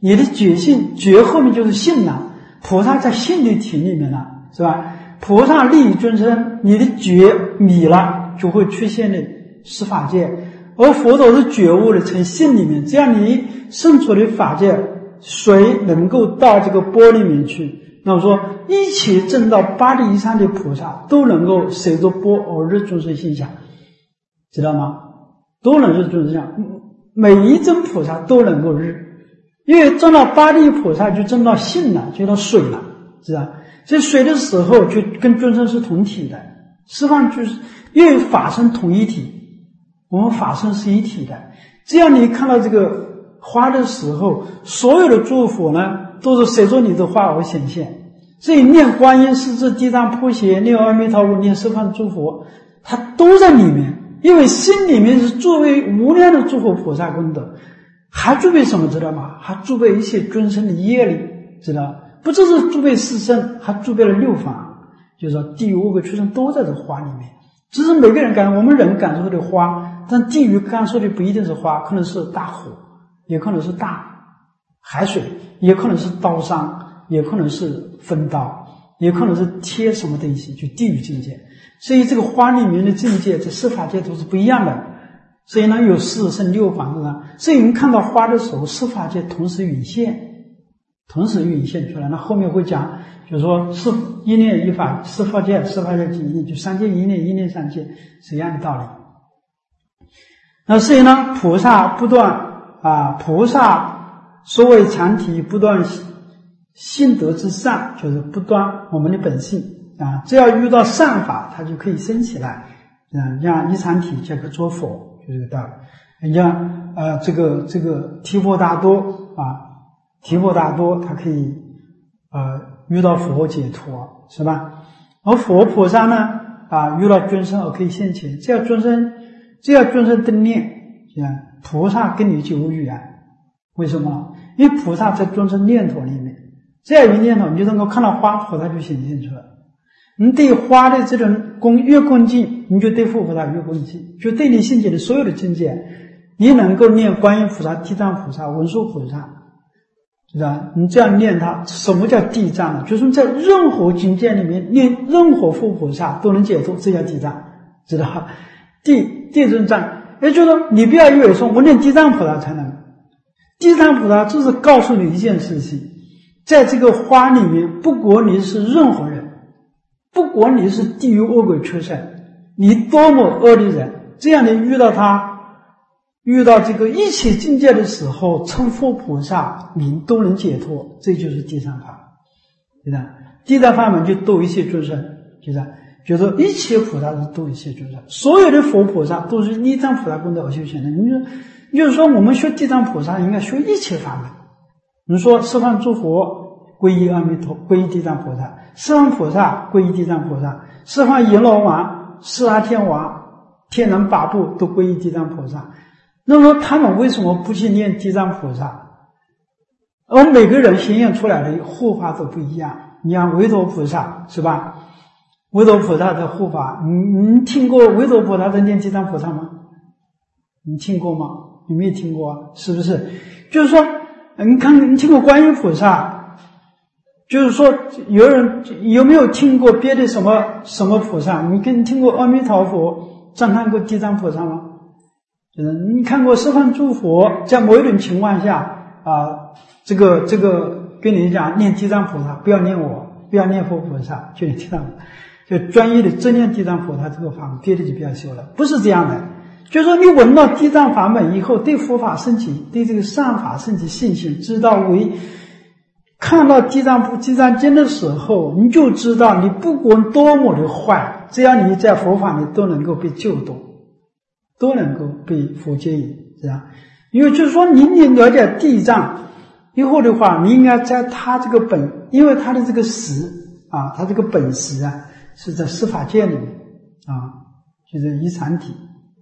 你的觉性，觉后面就是性了，菩萨在性的体里面了，是吧？菩萨利益众生，你的觉迷了，就会出现的十法界，而佛陀是觉悟的成性里面，这样你身处的法界，谁能够到这个波里面去？那我说，一切证到八地以上的菩萨都能够随着波而入众生心想，知道吗？都能入众生心想，每一尊菩萨都能够入，因为证到八地菩萨就证到性了，就到水了，知道？所以水的时候就跟众生是同体的，释放就是因为法身同一体，我们法身是一体的。这样你看到这个花的时候，所有的诸佛呢都是随着你的花而显现。所以念观音、势至、地藏普贤、念阿弥陀佛、念十方诸佛，它都在里面，因为心里面是作为无量的诸佛菩萨功德，还具备什么知道吗？还具备一切众生的业力，知道？不只是具备四圣，还具备了六法，就是说地狱恶鬼畜生都在这花里面。只是每个人我们人感受的花，但地狱感受的不一定是花，可能是大火，也可能是大海水，也可能是刀伤，也可能是分刀，也可能是贴什么东西，就地狱境界。所以这个花里面的境界在四法界都是不一样的。所以呢有四圣六法的，所以我们看到花的时候，四法界同时涌现出来。那后面会讲，就是说一念一法，四法界即一念，就三界一念，一念三界是一样的道理。那所以呢，菩萨不断菩萨所谓常体不断性德之善，就是不断我们的本性只要遇到善法，它就可以升起来。像一常体这个做佛，就这个道理。你像这个提婆达多提婆达多他可以遇到佛解脱，是吧？而佛菩萨呢遇到众生而可以现前，只要众生登念，菩萨跟你就有缘。为什么？因为菩萨在众生念头里面，只要有念头，你就能够看到花，菩萨就显现出来。你对花的这种越恭敬，你就对佛菩萨越恭敬，就对你心界的所有的境界，你能够念观音菩萨、地藏菩萨、文殊菩萨，是吧？你这样念它，什么叫地藏呢？就是在任何境界里面念任何佛菩萨都能解脱，这叫地藏，知道？地尊藏，也就是说，你不要以为说我念地藏菩萨才能，地藏菩萨就是告诉你一件事情，在这个花里面，不管你是任何人，不管你是地狱恶鬼畜生，你多么恶的人，这样你遇到这个一切境界的时候，称佛菩萨名都能解脱，这就是地藏法，对吧？地藏法门就度一切众生，就是一切菩萨是度一切众生，所有的佛菩萨都是地藏菩萨功德而修行的。你就是说，我们学地藏菩萨应该学一切法门。你说十方诸佛皈依阿弥陀，皈依地藏菩萨；十方菩萨皈依地藏菩萨；十方阎罗王、四阿天王、天人八部都皈依地藏菩萨。那么他们为什么不去念地藏菩萨？而每个人显现出来的护法都不一样。你像韦陀菩萨，是吧？韦陀菩萨的护法，你听过韦陀菩萨在念地藏菩萨吗？你听过吗？你没有听过啊？是不是？就是说，你听过观音菩萨？就是说，有没有听过别的什么菩萨？你听过阿弥陀佛，赞叹过地藏菩萨吗？就是你看过十方诸佛，在某一种情况下这个跟你讲念地藏菩萨，不要念我，不要念佛菩萨，就念地藏，就专业的真念地藏菩萨这个法门，别的就不要修了，不是这样的。就是说，你闻到地藏法门以后，对佛法升起，对这个善法升起信心，知道看到地藏经的时候，你就知道你不管多么的坏，只要你在佛法里都能够被救度，都能够被佛接引，这样。因为就是说，你了解地藏以后的话，你应该在他这个因为他的这个识他这个本识是在十法界里面就是一常体。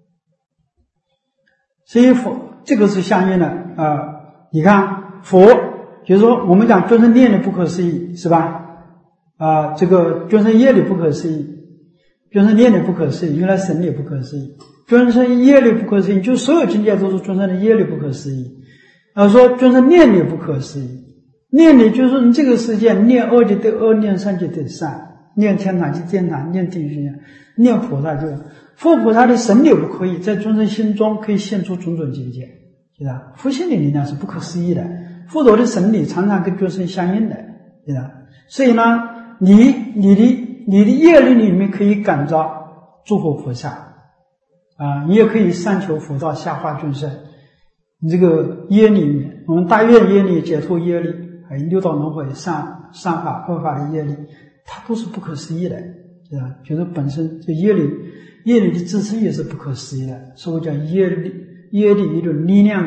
所以佛这个是相应的你看佛就是说我们讲众生念的不可思议，是吧？这个众生业力不可思议，众生念的不可思议，原来神力不可思议，众生业力不可思议，就所有境界都是众生的业力不可思议说就是念力不可思议，念力就是说你这个世界念恶就对恶，念善就对善，念天堂就天堂，念地狱就念菩萨就佛菩萨的神力不可以在众生心中可以现出种种境界，知道佛性的力量是不可思议的，佛陀的神力常常跟众生相应的，知道。所以呢，你的业力里面可以感召诸佛菩萨你也可以上求佛道，下化众生。你这个业里面，我们大愿业力、解脱业力，还有六道轮回、善法、恶法的业力，它都是不可思议的，是吧？就是本身这业力的自身也是不可思议的，所以叫业力一种力量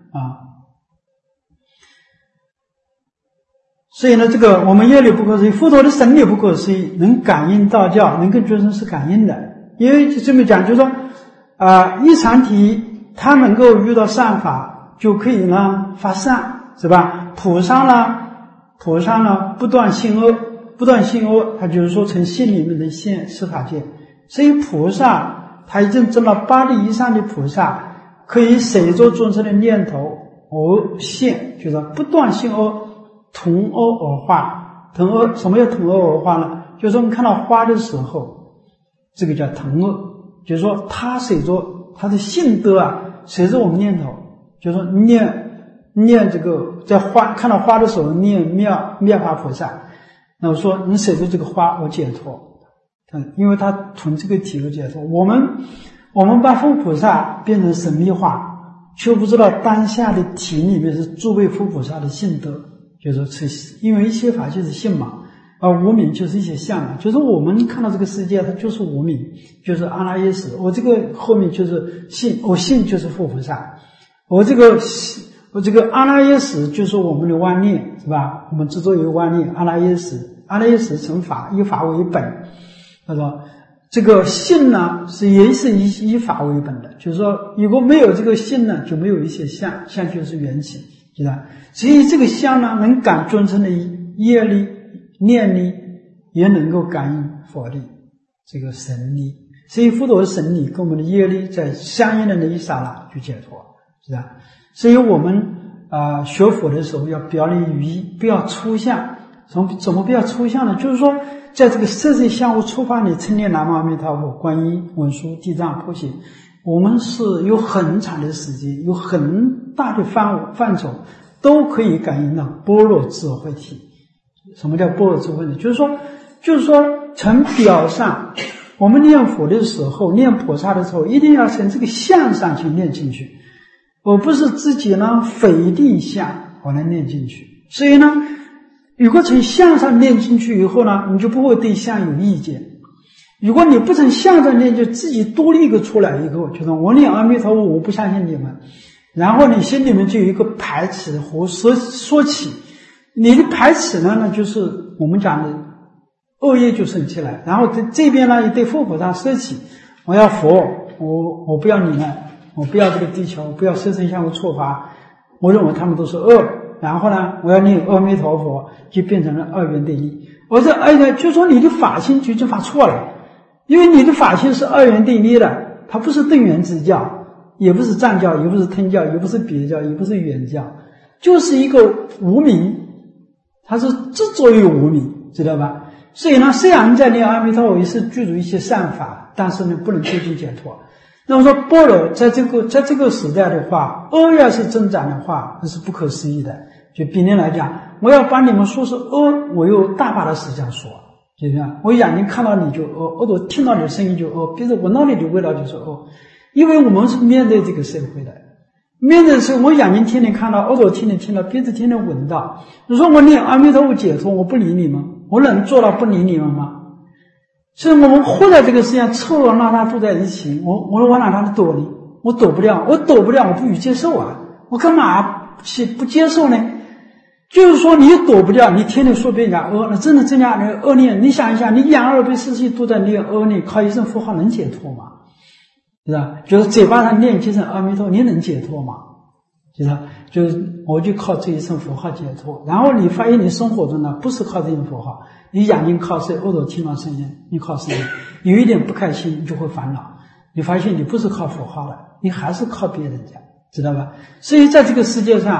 所以呢，这个我们业力不可思议，佛陀的神力不可思议，能感应道教，能跟众生是感应的。因为就这么讲，就是说一禅体他能够遇到善法，就可以呢发善，是吧？菩萨呢不断信恶，他就是说从心里面的现十法界。所以菩萨他已经证到8力以上的菩萨，可以随着众生的念头而现，就是不断信恶，同恶而化。同恶，什么叫同恶而化呢？就是说我们看到花的时候，这个叫同恶，就是说他随着他的性德随着我们念头，就是说念这个在看到花的时候念灭法菩萨，那我说你随着这个花而解脱，因为他从这个体而解脱。我们把佛菩萨变成神秘化，却不知道当下的体里面是诸位佛菩萨的性德，就是说因为一切法就是性嘛，而无明就是一些相嘛，就是我们看到这个世界它就是无明，就是阿赖耶识，我这个后面就是信，我信就是佛菩萨，我这个阿赖耶识就是我们的妄念，是吧？我们执着于妄念，阿赖耶识成法，以法为本。他说这个信呢也是以法为本的，就是说如果没有这个信呢，就没有一些相就是缘起，知道？所以这个相呢能感众生的业力、念力，也能够感应佛力，这个神力。所以佛陀的神力跟我们的业力在相应的那一刹那就解脱，是吧？所以我们学佛的时候要表里如一，不要抽象。怎么不要抽象呢？就是说在这个色身相无出发里称念南无阿弥陀佛、观音、文殊、地藏、普贤，我们是有很长的时间，有很大的范畴都可以感应到般若智慧体。什么叫般若智慧体？就是说从表上，我们念佛的时候，念菩萨的时候，一定要从这个相上去念进去，而不是自己呢否定相我来念进去。所以呢，如果从相上念进去以后呢，你就不会对相有意见。如果你不从相上念，就自己多立一个出来以后，就说我念阿弥陀佛，我不相信你们，然后你心里面就有一个排斥和说起，你的排斥呢，那就是我们讲的恶业就生起来，然后这边呢也对佛菩萨说起，我要佛，我不要你们，我不要这个地球，我不要色身相无错法，我认为他们都是恶，然后呢我要念阿弥陀佛，就变成了二元对立。我这就说你的法性就发错了，因为你的法性是二元对立的，它不是顿圆之教，也不是藏教，也不是通教，也不是别教，也不是原教，就是一个无明，它是执着于无明，知道吧？所以呢，虽然在念阿弥陀佛也是具足一些善法，但是呢不能究竟解脱。那么说般若在这个时代的话，恶要是增长的话，那是不可思议的。就比例来讲，我要把你们说是恶，我有大把的时间说，就这样。我眼睛看到你就恶，耳朵听到你的声音就恶，鼻子闻到你的味道就是恶。因为我们是面对这个社会的，面对的时候，我眼睛天天看到，耳朵天天听到，鼻子天天闻到。你说我念阿弥陀佛解脱，我不理你们，我能做到不理你们吗？所以我们活在这个世界上，臭恶邋遢都在一起，我往哪里躲呢？我躲不了，我不予接受啊！我干嘛不接受呢？就是说你躲不掉，你天天说别人家恶，那真的增加那个恶念。你想一下，你养240都在念恶念，靠一声佛号能解脱吗？是吧？就是嘴巴上念几声阿弥陀，你能解脱吗？是吧？就是我就靠这一声佛号解脱。然后你发现你生活中呢，不是靠这一声佛号，你眼睛靠谁，耳朵听到声音，你靠谁？有一点不开心，你就会烦恼。你发现你不是靠佛号的，你还是靠别人家，知道吧？所以在这个世界上，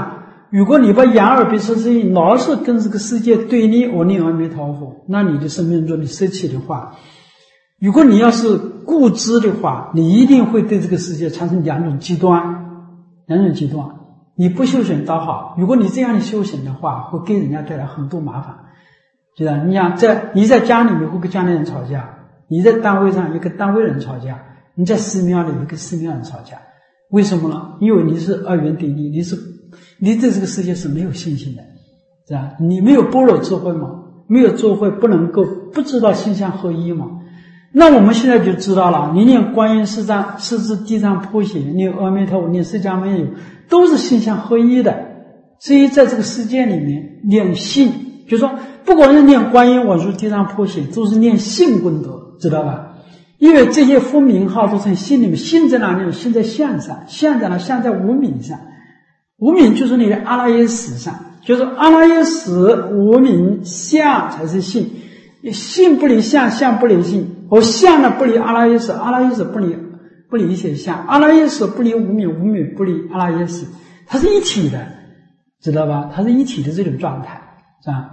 如果你把眼耳鼻舌身意老是跟这个世界对立，我念阿弥陀佛，那你的生命中你舍弃的话，如果你要是固执的话，你一定会对这个世界产生两种极端。你不修行倒好，如果你这样的修行的话，会给人家带来很多麻烦。对吧？你在家里面会跟家里人吵架，你在单位上也跟单位人吵架，你在寺庙里也跟寺庙人吵架。为什么呢？因为你是二元对立，你对这个世界是没有信心的，是吧？你没有般若智慧嘛，没有智慧不能够不知道心相合一嘛。那我们现在就知道了，你念观音四智地藏普贤，念阿弥陀佛，念释迦牟尼，都是心相合一的。所以在这个世界里面念信，就是说不管是念观音文殊地藏普贤，都是念信功德，知道吧？因为这些佛名号都是信里面，信在哪里呢？信在相上，相在哪？相在无名上。无名就是你的阿赖耶识上，就是阿赖耶识无名相才是信，信不离相，相不离信。我相呢不离阿赖耶识，阿赖耶识不离一切相，阿赖耶识不离无名，无名不离阿赖耶识，它是一体的，知道吧？它是一体的这种状态，是吧？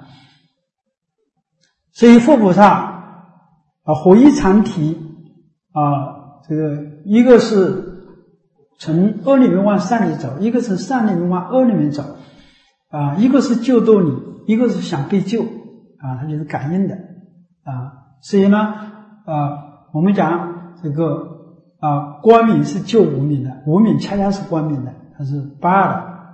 所以佛菩萨合一常提这个一个是从恶里面往善里走，一个是善里面往恶里面走一个是救度你，一个是想被救它就是感应的所以呢我们讲这个光明是救无明的，无明恰恰是光明的，它是不二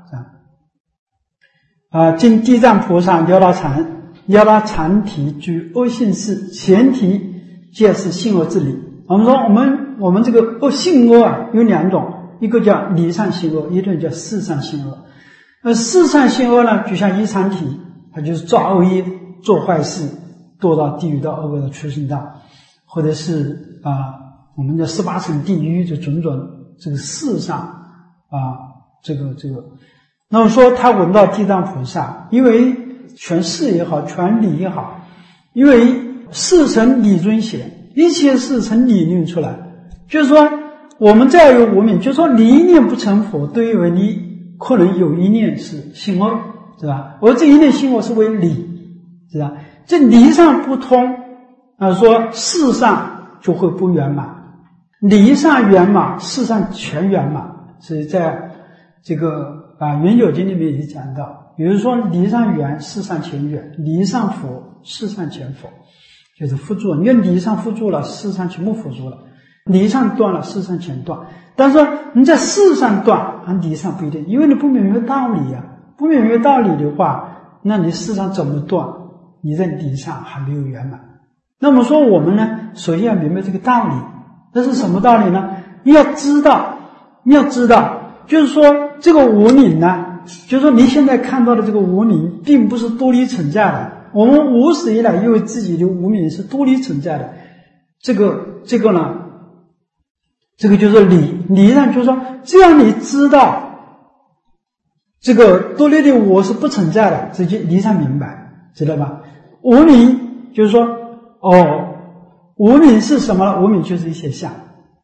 的经地藏菩萨聊达禅题居恶性事，前提皆是性恶之理。我们说我们这个性恶有两种，一个叫理上性恶，一种叫事上性恶。事上性恶呢，就像一禅题，它就是造恶业，做坏事，堕到地狱道、恶鬼道、畜生道，或者是我们的18层地狱，就种种这个事上这个。那么说他闻到地藏菩萨，因为全事也好，全理也好，因为事成理尊显，一切事成理论出来，就是说我们再有无明，就是说你一念不成佛，都以为你可能有一念是性恶，是吧？我这一念性恶是为理，是吧？这理上不通说事上就会不圆满，理上圆满，事上全圆满。所以在这个圆九经里面也讲到，比如说理上圆，事上全圆，理上佛，事上全佛，就是辅助。因为理上辅助了，事上全部辅助了，理上断了，事上全断。但是你在事上断，理上不一定，因为你不明白道理不明白道理的话，那你事上怎么断？你在理上还没有圆满。那么说我们呢，首先要明白这个道理。这是什么道理呢？你要知道，就是说这个无明呢，就是说你现在看到的这个无明并不是多理存在的，我们无始以来因为自己的无明是多理存在的，这个呢，这个就是理上就是说，只要你知道这个多理的我是不存在的，直接理上明白，知道吧？无明就是说无明是什么呢？无明就是一切相，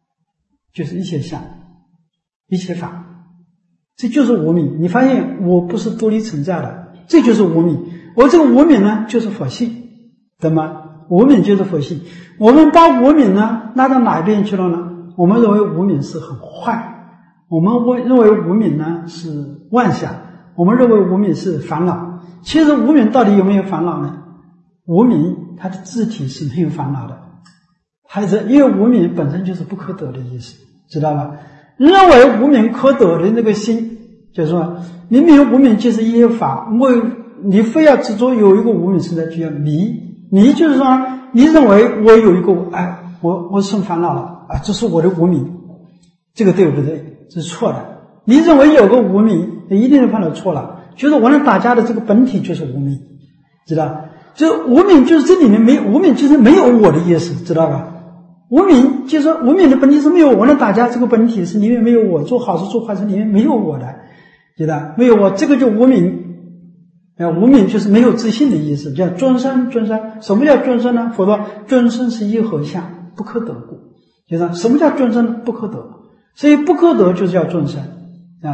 一切法，这就是无明。你发现我不是多理存在的，这就是无明。我这个无明呢，就是佛性，懂吗？无明就是佛性。我们把无明呢拉到哪边去了呢？我们认为无明是很坏，我们认为无明呢是妄想，我们认为无明是烦恼。其实无明到底有没有烦恼呢？无明它的自体是没有烦恼的，还是因为无明本身就是不可得的意思，知道吧？认为无明可得的那个心，就是说明明无明即是一切法，你非要执着有一个无明存在，就要迷就是说你认为我有一个我生烦恼了这是我的无明，这个对不对？这是错的。你认为有个无明，一定是犯了错了，就是我们大家的这个本体就是无明，知道？就无明就是这里面没有无明，就是没有我的意思，知道吧？无明就是说无明的本体是没有我的，大家这个本体是里面没有我，做好事做坏事里面没有我的，知道？没有我，这个就无明。无明就是没有自信的意思，叫尊生。什么叫尊生呢？佛说尊生是一合相，不可得故。就是什么叫尊生？不可得。所以不可得就是叫尊生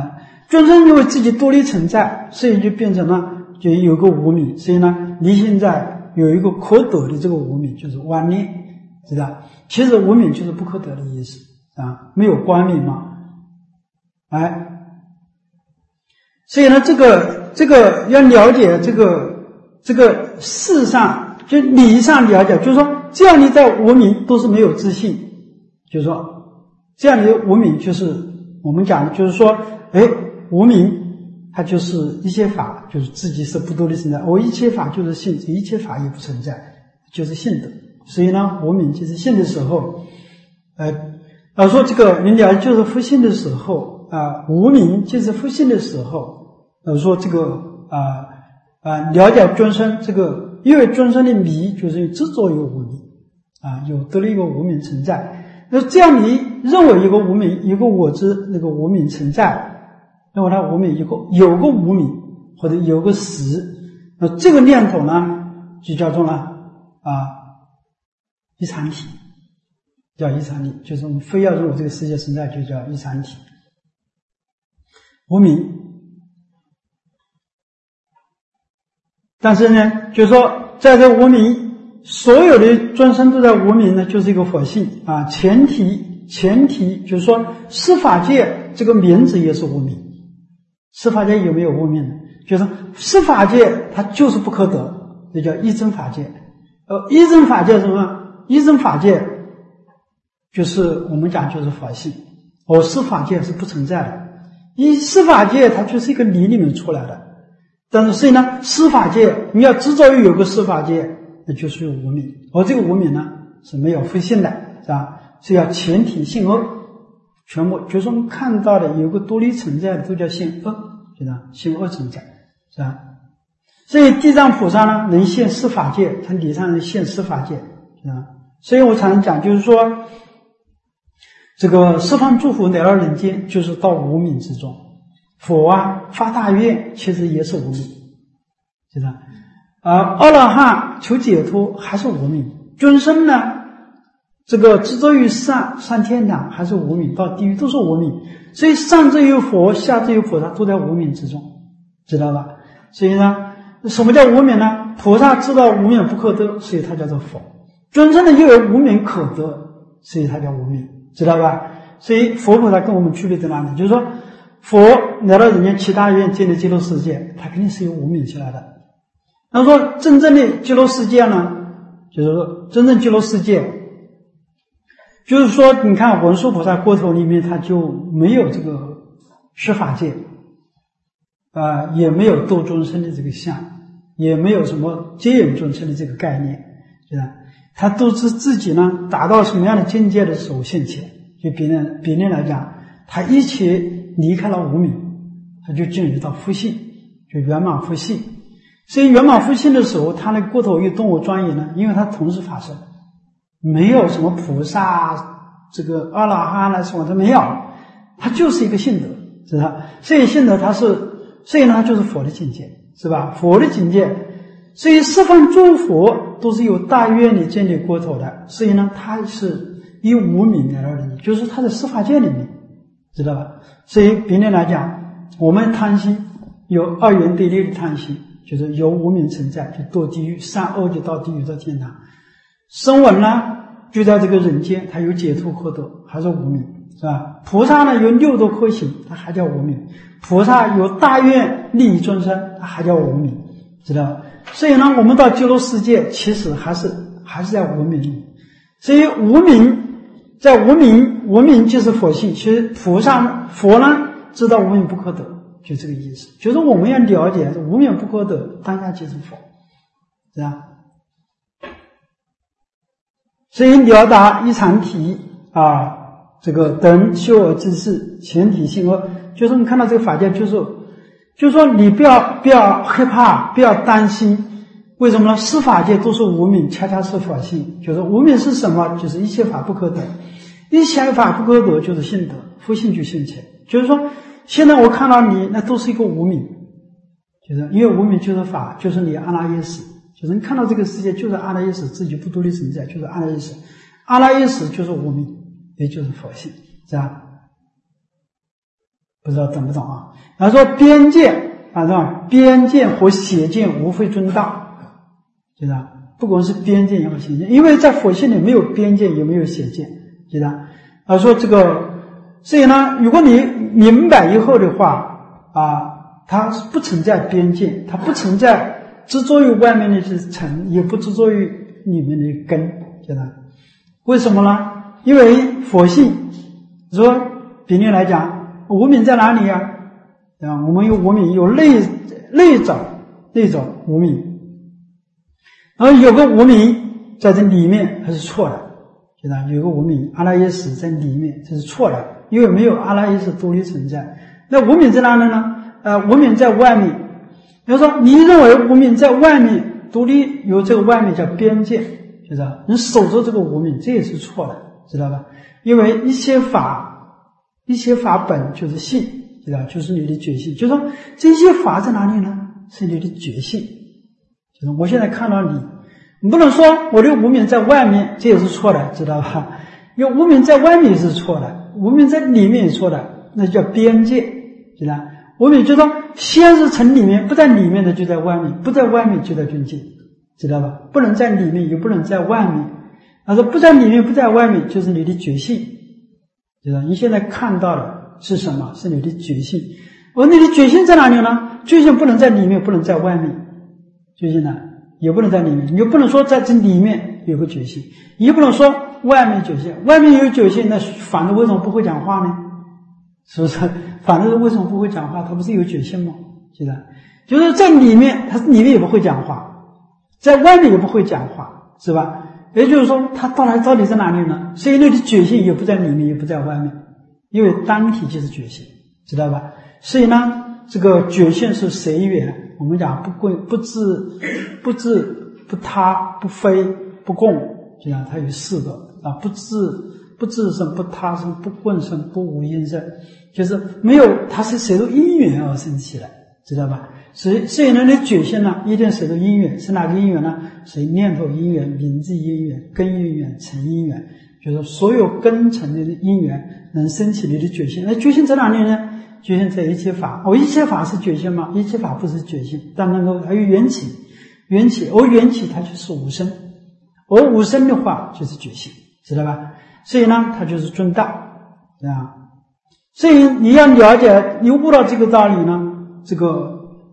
众生因为自己独立存在，所以就变成了就有个无明，所以呢，你现在有一个可得的这个无明，就是妄念，知道？其实无明就是不可得的意思啊，没有光明嘛，哎，所以呢，这个要了解这个事上，就理上了解，就是说，这样你在无明都是没有自信，就是说，这样的无明就是我们讲，就是说，无明它就是一切法，就是自己是不独立存在，一切法就是性，一切法也不存在，就是性的。所以呢，无明就是性的时候，说这个明了就是复性的时候无明就是复性的时候，说这个了解众生这个，因为众生的迷就是执着有无明有得了一个无明存在。那这样你认为一个无明，一个我知那个无明存在，认为它无明有个无明或者有个实，那这个念头呢就叫做呢一禅体，叫一禅体，就是我们非要认为这个世界存在，就叫一禅体。无明，但是呢，就是说在这无明，所有的众生都在无明呢，就是一个佛性前提就是说司法界这个名字也是无明。司法界有没有无明呢？就是司法界它就是不可得，这叫一真法界。一真法界什么？一真法界就是我们讲就是佛性，司法界是不存在的。司法界它就是一个理里面出来的，但是所以呢，司法界你要执着于有个司法界，那就是有无明，这个无明呢是没有复性的，是吧？是要前提性恶，全部就是我们看到的有个独立存在的都叫性恶，是吧？性恶存在，是吧？所以地藏菩萨呢能现司法界，他理上能现司法界，是吧？所以我常常讲，就是说这个十方诸佛来到人间，就是到无明之中。佛发大愿，其实也是无明，是吧？阿罗汉求解脱还是无明，众生呢这个执着于上天堂还是无明，到地狱都是无明。所以上至有佛，下至有菩萨，都在无明之中，知道吧？所以呢，什么叫无明呢？菩萨知道无明不可得，所以他叫做佛。众生呢又有无明可得，所以他叫无明，知道吧？所以佛菩萨跟我们区别在哪里？就是说佛来到人间其他愿建立极乐世界，他肯定是由无明起来的。那么说真正的极乐世界呢，就是说真正极乐世界就是说你看文殊菩萨过头里面他就没有这个十法界也没有度众生的这个相，也没有什么接引众生的这个概念，是吧？他都是自己呢达到什么样的境界的时候现前，就别人来讲，他一切离开了无明，他就进入到佛性，就圆满佛性。所以圆满佛性的时候，他的过头与动物庄严呢，因为他同时发生，没有什么菩萨这个阿罗汉什么都没有，他就是一个性德，是吧？所以性德所以呢，他就是佛的境界，是吧？佛的境界，所以十方诸佛都是有大愿力建立过头的，所以呢，他是以无明来到人间，就是他在十法界里面，知道吧？所以别人来讲，我们贪心有二元对立的贪心，就是有无明存在，就堕地狱，善恶就到地狱到天堂。声闻呢，就在这个人间，他有解脱可得，还是无明，是吧？菩萨呢有六度可行，他还叫无明。菩萨有大愿利益众生，他还叫无明，知道吧？所以呢，我们到极乐世界，其实还是在无明里。所以无明，在无明就是佛性。其实佛呢知道无明不可得，就这个意思。就是我们要了解无明不可得，当下即是佛，是吧？所以了达一禅体这个等修而自是前提性恶，就是我们看到这个法界，就是说你不要害怕，不要担心。为什么呢？十法界都是无明，恰恰是佛性。就是无明是什么？就是一切法不可得，一切法不可得就是性德，佛性就现前。就是说现在我看到你，那都是一个无明，就是因为无明就是法，就是你阿赖耶识，就是你看到这个世界就是阿赖耶识，自己不独立存在，就是阿赖耶识。阿赖耶识就是无明，也就是佛性，是吧？ 不知道懂不懂啊？然后说边见啊，是吧？边见和邪见无非中道，知道？不管是边见也好邪见，因为在佛性里没有边见，也没有邪见，知道？啊，说这个，所以呢，如果你明白以后的话啊，它不存在边见，它不存在执着于外面的尘，也不执着于里面的根，知道？为什么呢？因为佛性说比例来讲，无明在哪里啊？我们有无明，有内找无明，然后有个无明在这里面，它是错的，知道？有个无明阿赖耶识在里面，这是错的，因为没有阿赖耶识独立存在。那无明在哪里呢？无明在外面。比如说，你认为无明在外面独立，有这个外面叫边界，知道？你守着这个无明，这也是错的，知道吧？因为一切法本就是性，知道？就是你的觉性。就是说，这些法在哪里呢？是你的觉性。就是我现在看到你不能说我的无明在外面，这也是错的，知道吧？因为无明在外面也是错的，无明在里面也是错的，那叫边界，知道？无明就说先是从里面，不在里面的就在外面，不在外面就在边界，知道吧？不能在里面，也不能在外面。他说不在里面，不在外面，就是你的觉性，知道？你现在看到的是什么？是你的觉性。而你的觉性在哪里呢？觉性不能在里面，不能在外面，觉性呢也不能在里面。你就不能说在这里面有个觉性，也不能说外面觉性，外面有觉性，那反正为什么不会讲话呢？是不是？反正为什么不会讲话？他不是有觉性吗？记得，就是在里面，他里面也不会讲话，在外面也不会讲话，是吧？也就是说，他到底在哪里呢？所以你的觉性也不在里面，也不在外面，因为单体就是觉性，知道吧？所以呢，这个觉性是随缘，我们讲不自不他不非不共，这样它有四个啊，不自生不他生不共生不无因生，就是没有，它是随着因缘而生起来，知道吧？所以呢，你觉性呢，一定随着因缘，是哪个因缘呢？随念头因缘、名字因缘、根因缘、尘因缘，就是所有根尘的因缘能生起你的觉性。那觉性在哪里呢？觉性在一切法。一切法是觉性吗？一切法不是觉性，但能够还有缘起，而缘起它就是无生，而无生的话就是觉性，知道吧？所以呢，它就是中道，这样。所以你要了解，你悟到这个道理呢，这个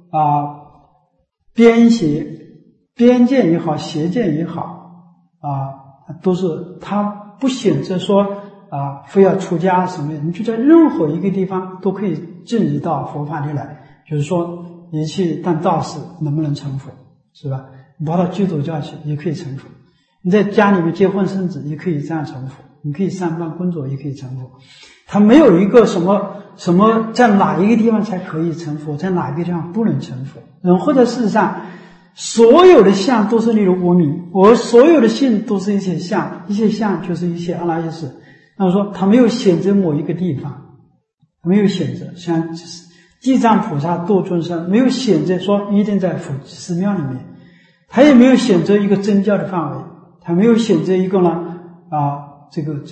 边界也好，邪见也好都是它不选择说非要出家什么的，你就在任何一个地方都可以进入到佛法里来。就是说，你去当道士能不能成佛，是吧？你跑到基督教去也可以成佛，你在家里面结婚生子也可以这样成佛，你可以上班工作也可以成佛。它没有一个什么在哪一个地方才可以成佛，在哪一个地方不能成佛。或者事实上，所有的相都是你的无明，而所有的性都是一些相，一些相就是一些阿赖耶识。那么说，他没有选择某一个地方，没有选择，像地藏菩萨度众生，没有选择说一定在寺庙里面，他也没有选择一个宗教的范围，他没有选择一个呢这个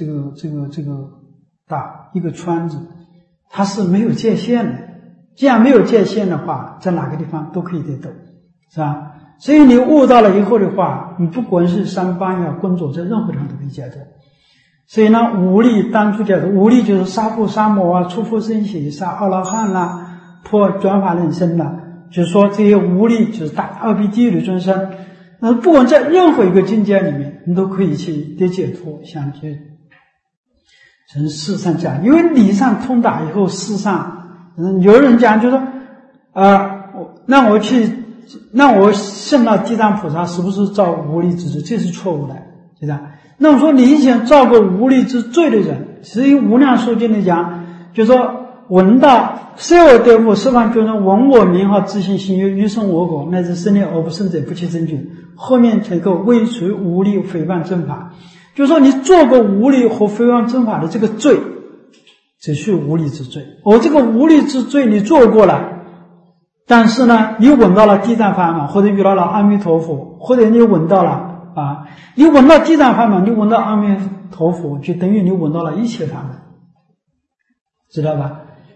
大一个圈子，它是没有界限的。既然没有界限的话，在哪个地方都可以得到，是吧？所以你悟到了以后的话，你不管是上班呀、工作，在任何地方都可以解脱。所以呢，无力当初解脱，无力就是杀父杀母啊，出夫生喜杀阿罗汉啦，破转法轮生啦，就是说这些无力就是大二臂地狱的众生。那不管在任何一个境界里面，你都可以去得解脱，想去从事上讲，因为理上通达以后，事上有人讲就说让我圣到地藏菩萨是不是造无力之罪？这是错误的，对吧？那我说你以前造过无力之罪的人，所以无量寿经里讲，就说闻到舍我得我十方众生闻我名号自信心欲生我果，乃至生念而不生者不其真君。后面这个未属于无力诽谤正法，就是说你做过无力和诽谤正法的这个罪，只是无力之罪。而这个无力之罪你做过了，但是呢，你闻到了地藏法门，或者遇到了阿弥陀佛，或者你闻到了你闻到地藏法门，你闻到阿弥陀佛，就等于你闻到了一切法门，知道吧？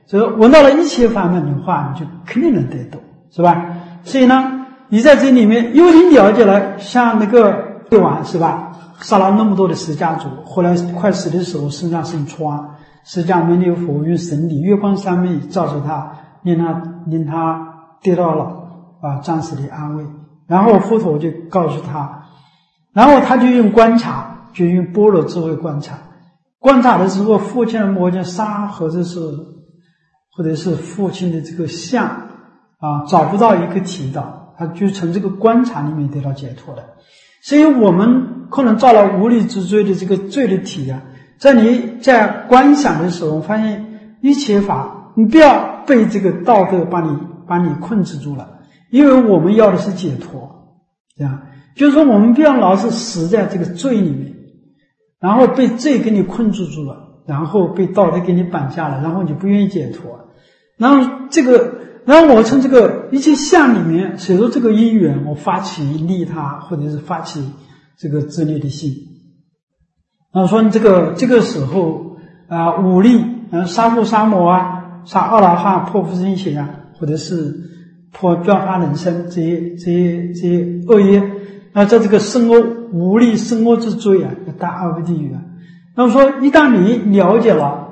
所以闻到了一切法门的话，你就肯定能得度，是吧？所以呢，你在这里面，因为你了解了，像那个帝王是吧，杀了那么多的释迦族，后来快死的时候身上生疮，释迦牟尼佛用神力月光三昧照着他，令他得到了暂时的安慰。然后佛陀就告诉他，然后他就用观察，就用般若智慧观察的时候，父亲的魔镜杀或者是父亲的这个相找不到一个体的，他就从这个观察里面得到解脱的。所以我们可能造了无力之罪的这个罪的体在你在观想的时候，发现一切法，你不要被这个道德把你控制住了，因为我们要的是解脱，这样就是说我们不要老是死在这个罪里面，然后被罪给你困住住了，然后被道德给你绑架了，然后你不愿意解脱，然后我从这个一切相里面随着这个因缘，我发起利他，或者是发起这个自利的心。然后说这个时候武力杀父杀母杀阿罗汉破腹生邪或者是破断发人生这些恶业，在这个生恶无力生恶之罪大阿鼻地狱那么说一旦你了解了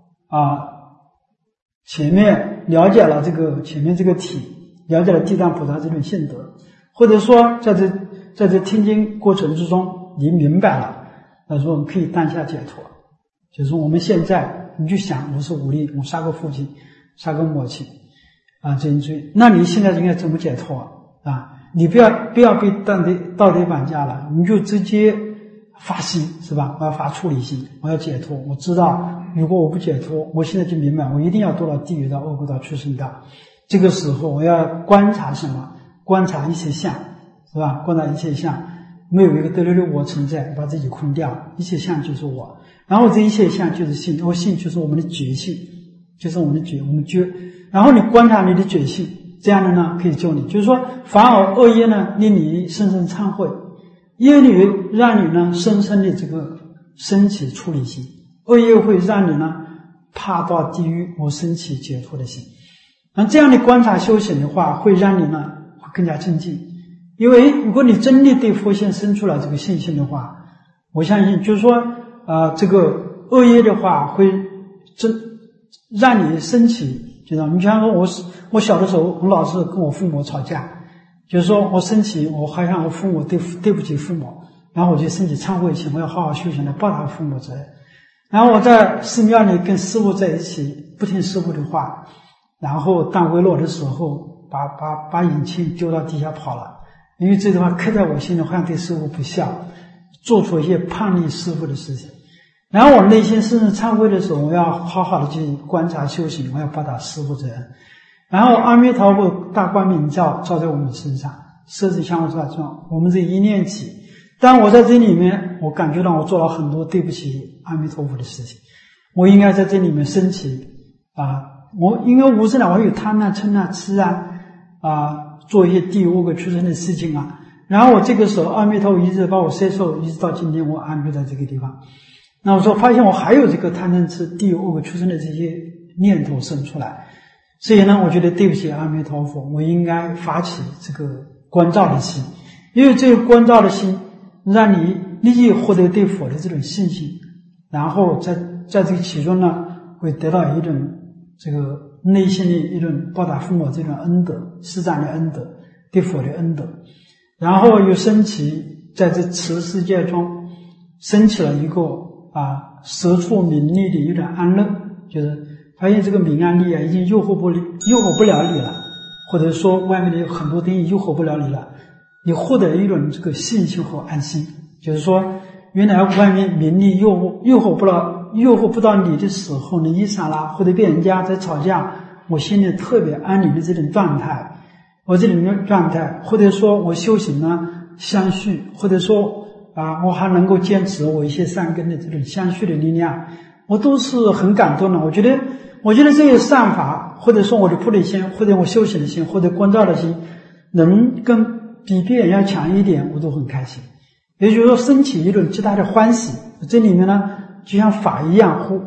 前面了解了前面这个体，了解了地藏菩萨这种性德，或者说在这听经过程之中你明白了，那说我们可以当下解脱。就是说我们现在你就想我是无力，我杀个父亲杀个母亲这一罪，那你现在应该怎么解脱你不要被道德绑架了，你就直接发心是吧？我要发出离心，我要解脱。我知道如果我不解脱，我现在就明白我一定要堕到地狱道、恶鬼道、畜生道。这个时候我要观察什么？观察一切相是吧？观察一切相，没有一个得力的我存在，把自己空掉，一切相就是我，然后这一切相就是性，性就是我们的觉性，就是我们的觉，我们觉，然后你观察你的觉性，这样的呢可以救你。就是说反而恶业呢令你深深忏悔，业力让你呢深深的这个升起出离心，恶业会让你呢怕到地狱我升起解脱的心。那这样的观察修行的话，会让你呢会更加精进。因为如果你真的对佛性生出了这个信心的话，我相信就是说这个恶业的话会让你升起，就是你像说我小的时候我老是跟我父母吵架，就是说我生气，我好像我父母对不起父母，然后我就升起忏悔心，我要好好修行来报答父母责任。然后我在寺庙里跟师父在一起，不听师父的话，然后当危落的时候把引磬丢到地下跑了，因为这句话刻在我心里，好像对师父不孝，做出一些叛逆师父的事情。然后我内心深深忏悔的时候，我要好好的去观察修行，我要报答师父责任。然后阿弥陀佛大光明照在我们身上，色是相互作用，我们这一念起，当我在这里面我感觉到我做了很多对不起阿弥陀佛的事情，我应该在这里面升起我因为无知呢，我有贪嗔痴做一些第五个畜生的事情然后我这个时候阿弥陀佛一直把我摄受，一直到今天我安住在这个地方。那我说发现我还有这个贪嗔痴第五个畜生的这些念头生出来，所以呢我觉得对不起阿弥陀佛，我应该发起这个观照的心，因为这个观照的心让你立即获得对佛的这种信心，然后在这个其中呢会得到一种这个内心的一种报答父母这种恩德，师长的恩德，对佛的恩德，然后又升起在这此世界中升起了一个舍处名利的一种安乐，就是发现这个名安利已经诱惑不了你了，或者说外面的有很多东西诱惑不了你了，你获得一种这个信心和安心，就是说原来外面名利诱惑不到你的时候，你一闪啦，或者被人家在吵架，我心里特别安宁的这种状态，我这里面状态，或者说我修行呢相续，或者说我还能够坚持我一些善根的这种相续的力量，我都是很感动的。我觉得这些善法，或者说我的菩提心，或者我修行的心，或者观照的心，能跟比别人要强一点，我都很开心。也就是说升起一种极大的欢喜，这里面呢就像法一样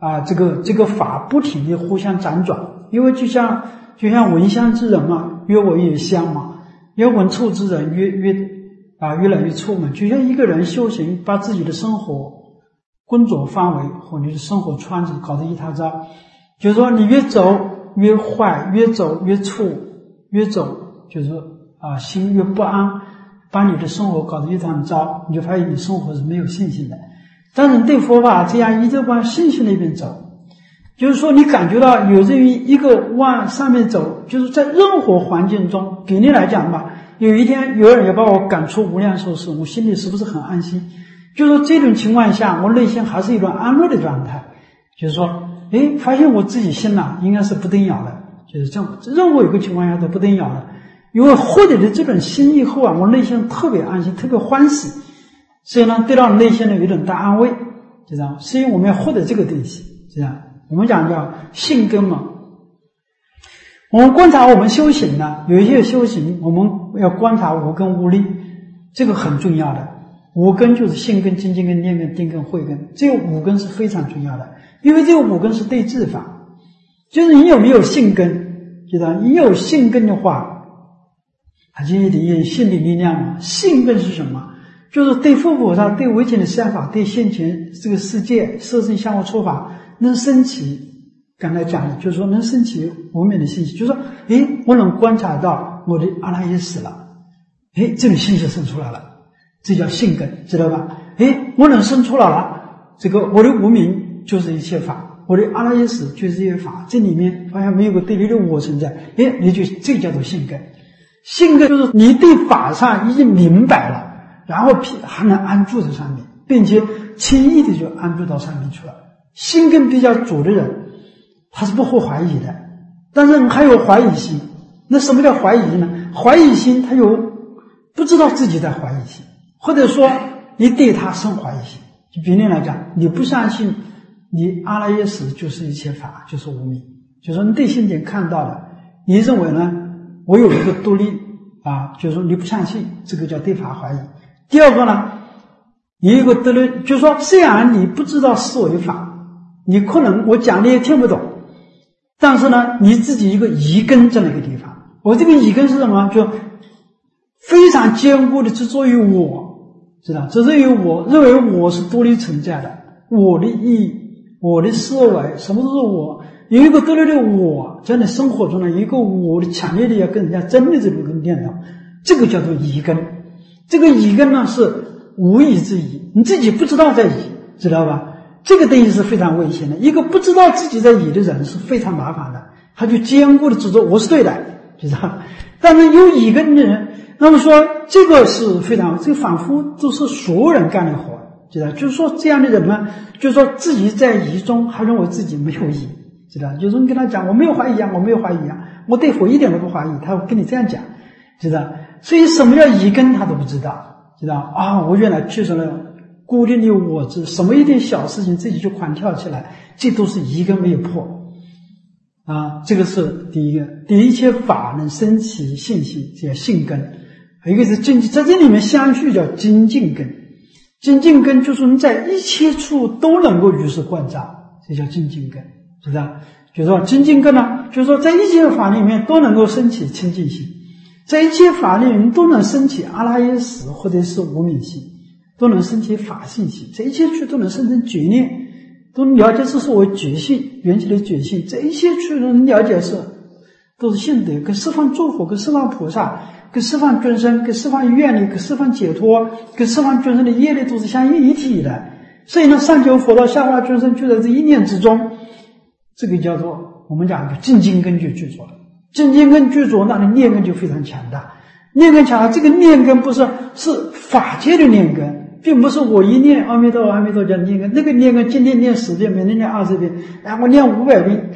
这个法不停的互相辗转，因为就像闻香之人嘛，越闻越香嘛，越闻触之人越来越触嘛。就像一个人修行，把自己的生活工作范围和你的生活圈子搞得一塌糟，就是说你越走越坏，越走越触，越走就是心越不安，把你的生活搞得一团糟，你就发现你生活是没有信心的。但是对佛法这样一直往信心那边走，就是说你感觉到有这一个往上面走，就是在任何环境中，给你来讲吧，有一天有人要把我赶出无量寿司，我心里是不是很安心？就是说这种情况下，我内心还是一种安乐的状态，就是说发现我自己心应该是不动摇的，就是这样，任何一个情况下都不动摇的。因为获得的这种心以后我内心特别安心，特别欢喜，所以呢得到内心的有一种大安慰，就这样。所以我们要获得这个东西，这样我们讲叫信根嘛。我们观察我们修行呢，有一些修行我们要观察无根无力，这个很重要的。五根就是信根、精进根、念根、定根、慧根，这个五根是非常重要的，因为这个五根是对治法，就是你有没有信根，知道？你有信根的话，它就一定有信的力量嘛。信根是什么？就是对佛菩萨、对微前的善法、对现前这个世界色身相互错法能升起，刚才讲的就是说能升起无名的信息，就是说我能观察到我的阿赖耶识了，这种信息生出来了，这叫信根，知道吧？我能生出来了，这个我的无名就是一切法，我的阿赖耶识就是一切法，这里面发现没有个对立的我存在，你就这叫做信根。信根就是你对法上已经明白了，然后还能安住在上面，并且轻易的就安住到上面去了。信根比较足的人，他是不会怀疑的，但是还有怀疑心。那什么叫怀疑呢？怀疑心他有不知道自己在怀疑心，或者说你对他生怀疑心。就比例来讲，你不相信你阿赖耶识就是一切法，就是无明，就是说你对现前看到的，你认为呢我有一个独立就是说你不相信，这个叫对法怀疑。第二个呢，你有一个独立，就是说虽然你不知道是为法，你可能我讲的也听不懂，但是呢你自己一个疑根在那个地方。我这个疑根是什么？就非常坚固的执着于我，知道？执着于我，认为我是独立存在的，我的意义，我的思维，什么都是我。有一个独立的我，在你生活中呢，有一个我的强烈的要跟人家争的这个念头，这个叫做疑根。这个疑根呢是无疑之疑，你自己不知道在疑，知道吧？这个东西是非常危险的。一个不知道自己在疑的人是非常麻烦的，他就坚固的执着我是对的，知道？但是有疑根的人，那么说这个是非常，这个仿佛都是所有人干的活，知道？就是说这样的人呢，就是说自己在疑中还认为自己没有疑，知道？就是你跟他讲我没有怀疑我没有怀疑我对佛一点都不怀疑，他会跟你这样讲，知道？所以什么叫疑根他都不知道，知道？我原来去成了固定的我执，什么一点小事情自己就狂跳起来，这都是疑根没有破这个是第一个。第一切法能生起信心，这叫信根。还有一个是精进，在这里面相续叫精进根。精进根就是你在一切处都能够与时贯照，这叫精进根，知道？就是说精进根呢，就是说在一切法里面都能够升起清净心，在一切法里面都能升起阿赖耶识或者是无明心，都能升起法性心，在一切处都能生成觉念，都能了解这是为觉性，缘起的觉性，在一切处能了解是都是性德，跟十方诸佛，跟十方菩萨，跟十方众生，跟十方愿力，跟十方解脱，跟十方众生的业力都是相应一体的。所以呢，上求佛道，下化众生，就在这一念之中，这个叫做我们讲的精进根就具足了。精进根具足，那你念根就非常强大。念根强大，这个念根不是法界的念根，并不是我一念阿弥陀阿弥陀叫念根，那个念根今天念10遍，明天念20遍，然后我念500遍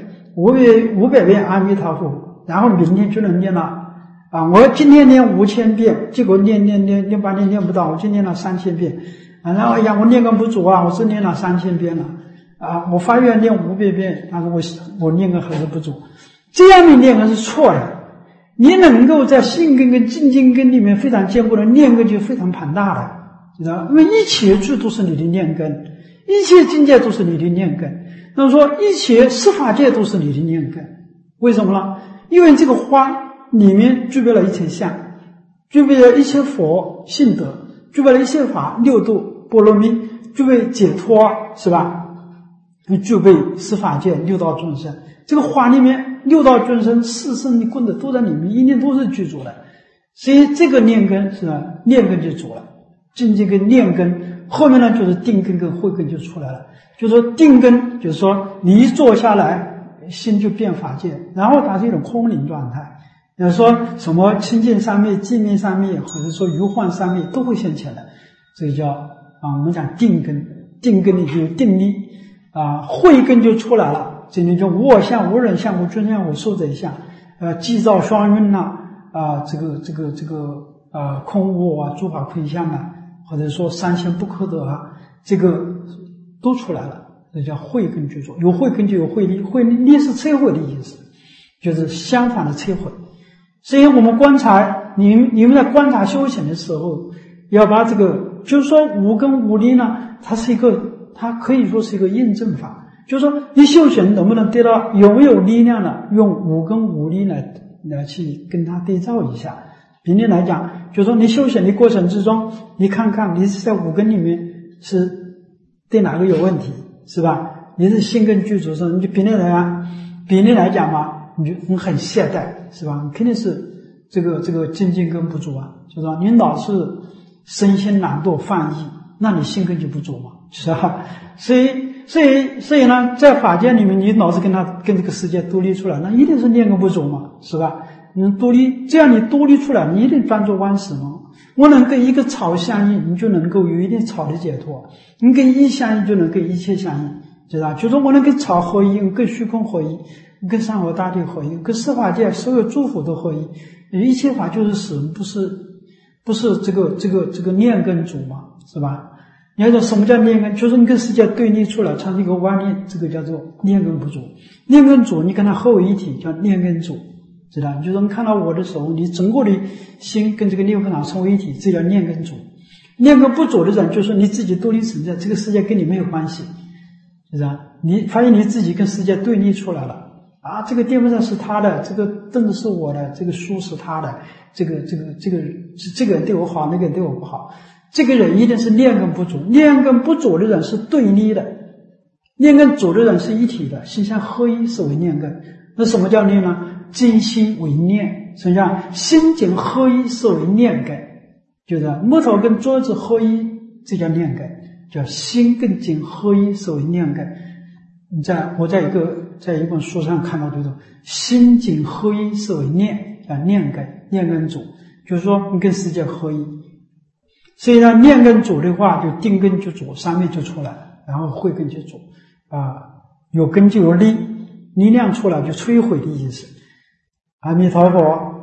，500遍阿弥陀佛，然后明天就能念了我今天念5000遍，结果念半天念不到，我就念了3000遍然后我念根不足我是念了3000遍了我发愿念500遍，但是我念根还是不足，这样的念根是错的。你能够在信根跟精进根里面非常坚固的念根就非常庞大的，知道？因为一切处都是你的念根，一切境界都是你的念根。 那么说一切十法界都是你的念根，为什么呢？因为这个花里面具备了一切相，具备了一切佛性德，具备了一切法六度波罗蜜，具备解脱，是吧？具备十法界六道众生，这个花里面六道众生四圣的功德都在里面，一念都是具足的。所以这个念根是吧？念根就足了，进这个念根，后面呢就是定根跟慧根就出来了。就是说定根，就是说你一坐下来，心就变法界，然后它是一种空灵状态。要说什么清净三昧、寂灭三昧，或者说如幻三昧都会现前的，这叫我们讲定根。定根里就有定力慧根就出来了，这里就无我相、无人相、无尊相、无寿者相，寂照双运空无诸法空相或者说三千不可得这个都出来了，这叫慧根具足。有慧根就有慧力，慧力是摧毁的意思，就是相反的摧毁。所以我们观察你们在观察修行的时候，要把这个就是说无根无力呢，它可以说是一个验证法，就是说你修行能不能得到，有没有力量呢？用无根无力来去跟它对照一下。比例来讲，就是说你修行的过程之中，你看看你是在五根里面是对哪个有问题，是吧？你是心根具足上，你就比例来讲嘛，你就很懈怠，是吧？你肯定是这个精进根不足就是说你老是身心懒惰放逸，那你心根就不足嘛，是吧？所以呢，在法界里面，你老是跟这个世界独立出来，那一定是念根不足嘛，是吧？这样你独立出来，你一定专注观死嘛。我能跟一个草相应，你就能够有一定草的解脱；你跟一相应，就能跟一切相应，知道？就是我能跟草合一，跟虚空合一，跟山河大地合一，跟十法界所有诸佛都合一。一切法就是死，不是这个念根足嘛，是吧？你要说什么叫念根？就是你跟世界对立出来，产生一个歪念，这个叫做念根不足。念根足，你跟它合为一体，叫念根足，知道？就是你看到我的时候，你整个的心跟这个六根场成为一体，这叫念根足。念根不足的人，就是你自己独立存在，这个世界跟你没有关系，知道？你发现你自己跟世界对立出来了这个电风扇是他的，这个凳子是我的，这个书是他的，这个人对我好，那个人对我不好。这个人一定是念根不足，念根不足的人是对立的，念根足的人是一体的，心相合一是为念根。那什么叫念呢？真心为念，什么叫心境合一是为念根？就是木头跟桌子合一，这叫念根，叫心跟境合一是为念根。我在一本书上看到，就是心境合一是为念，叫念根，念根足，就是说你跟世界合一。所以呢，念根足的话，就定根就足，三昧就出来了，然后慧根就足有根就有力，力量出来就摧毁的意思。阿弥陀佛。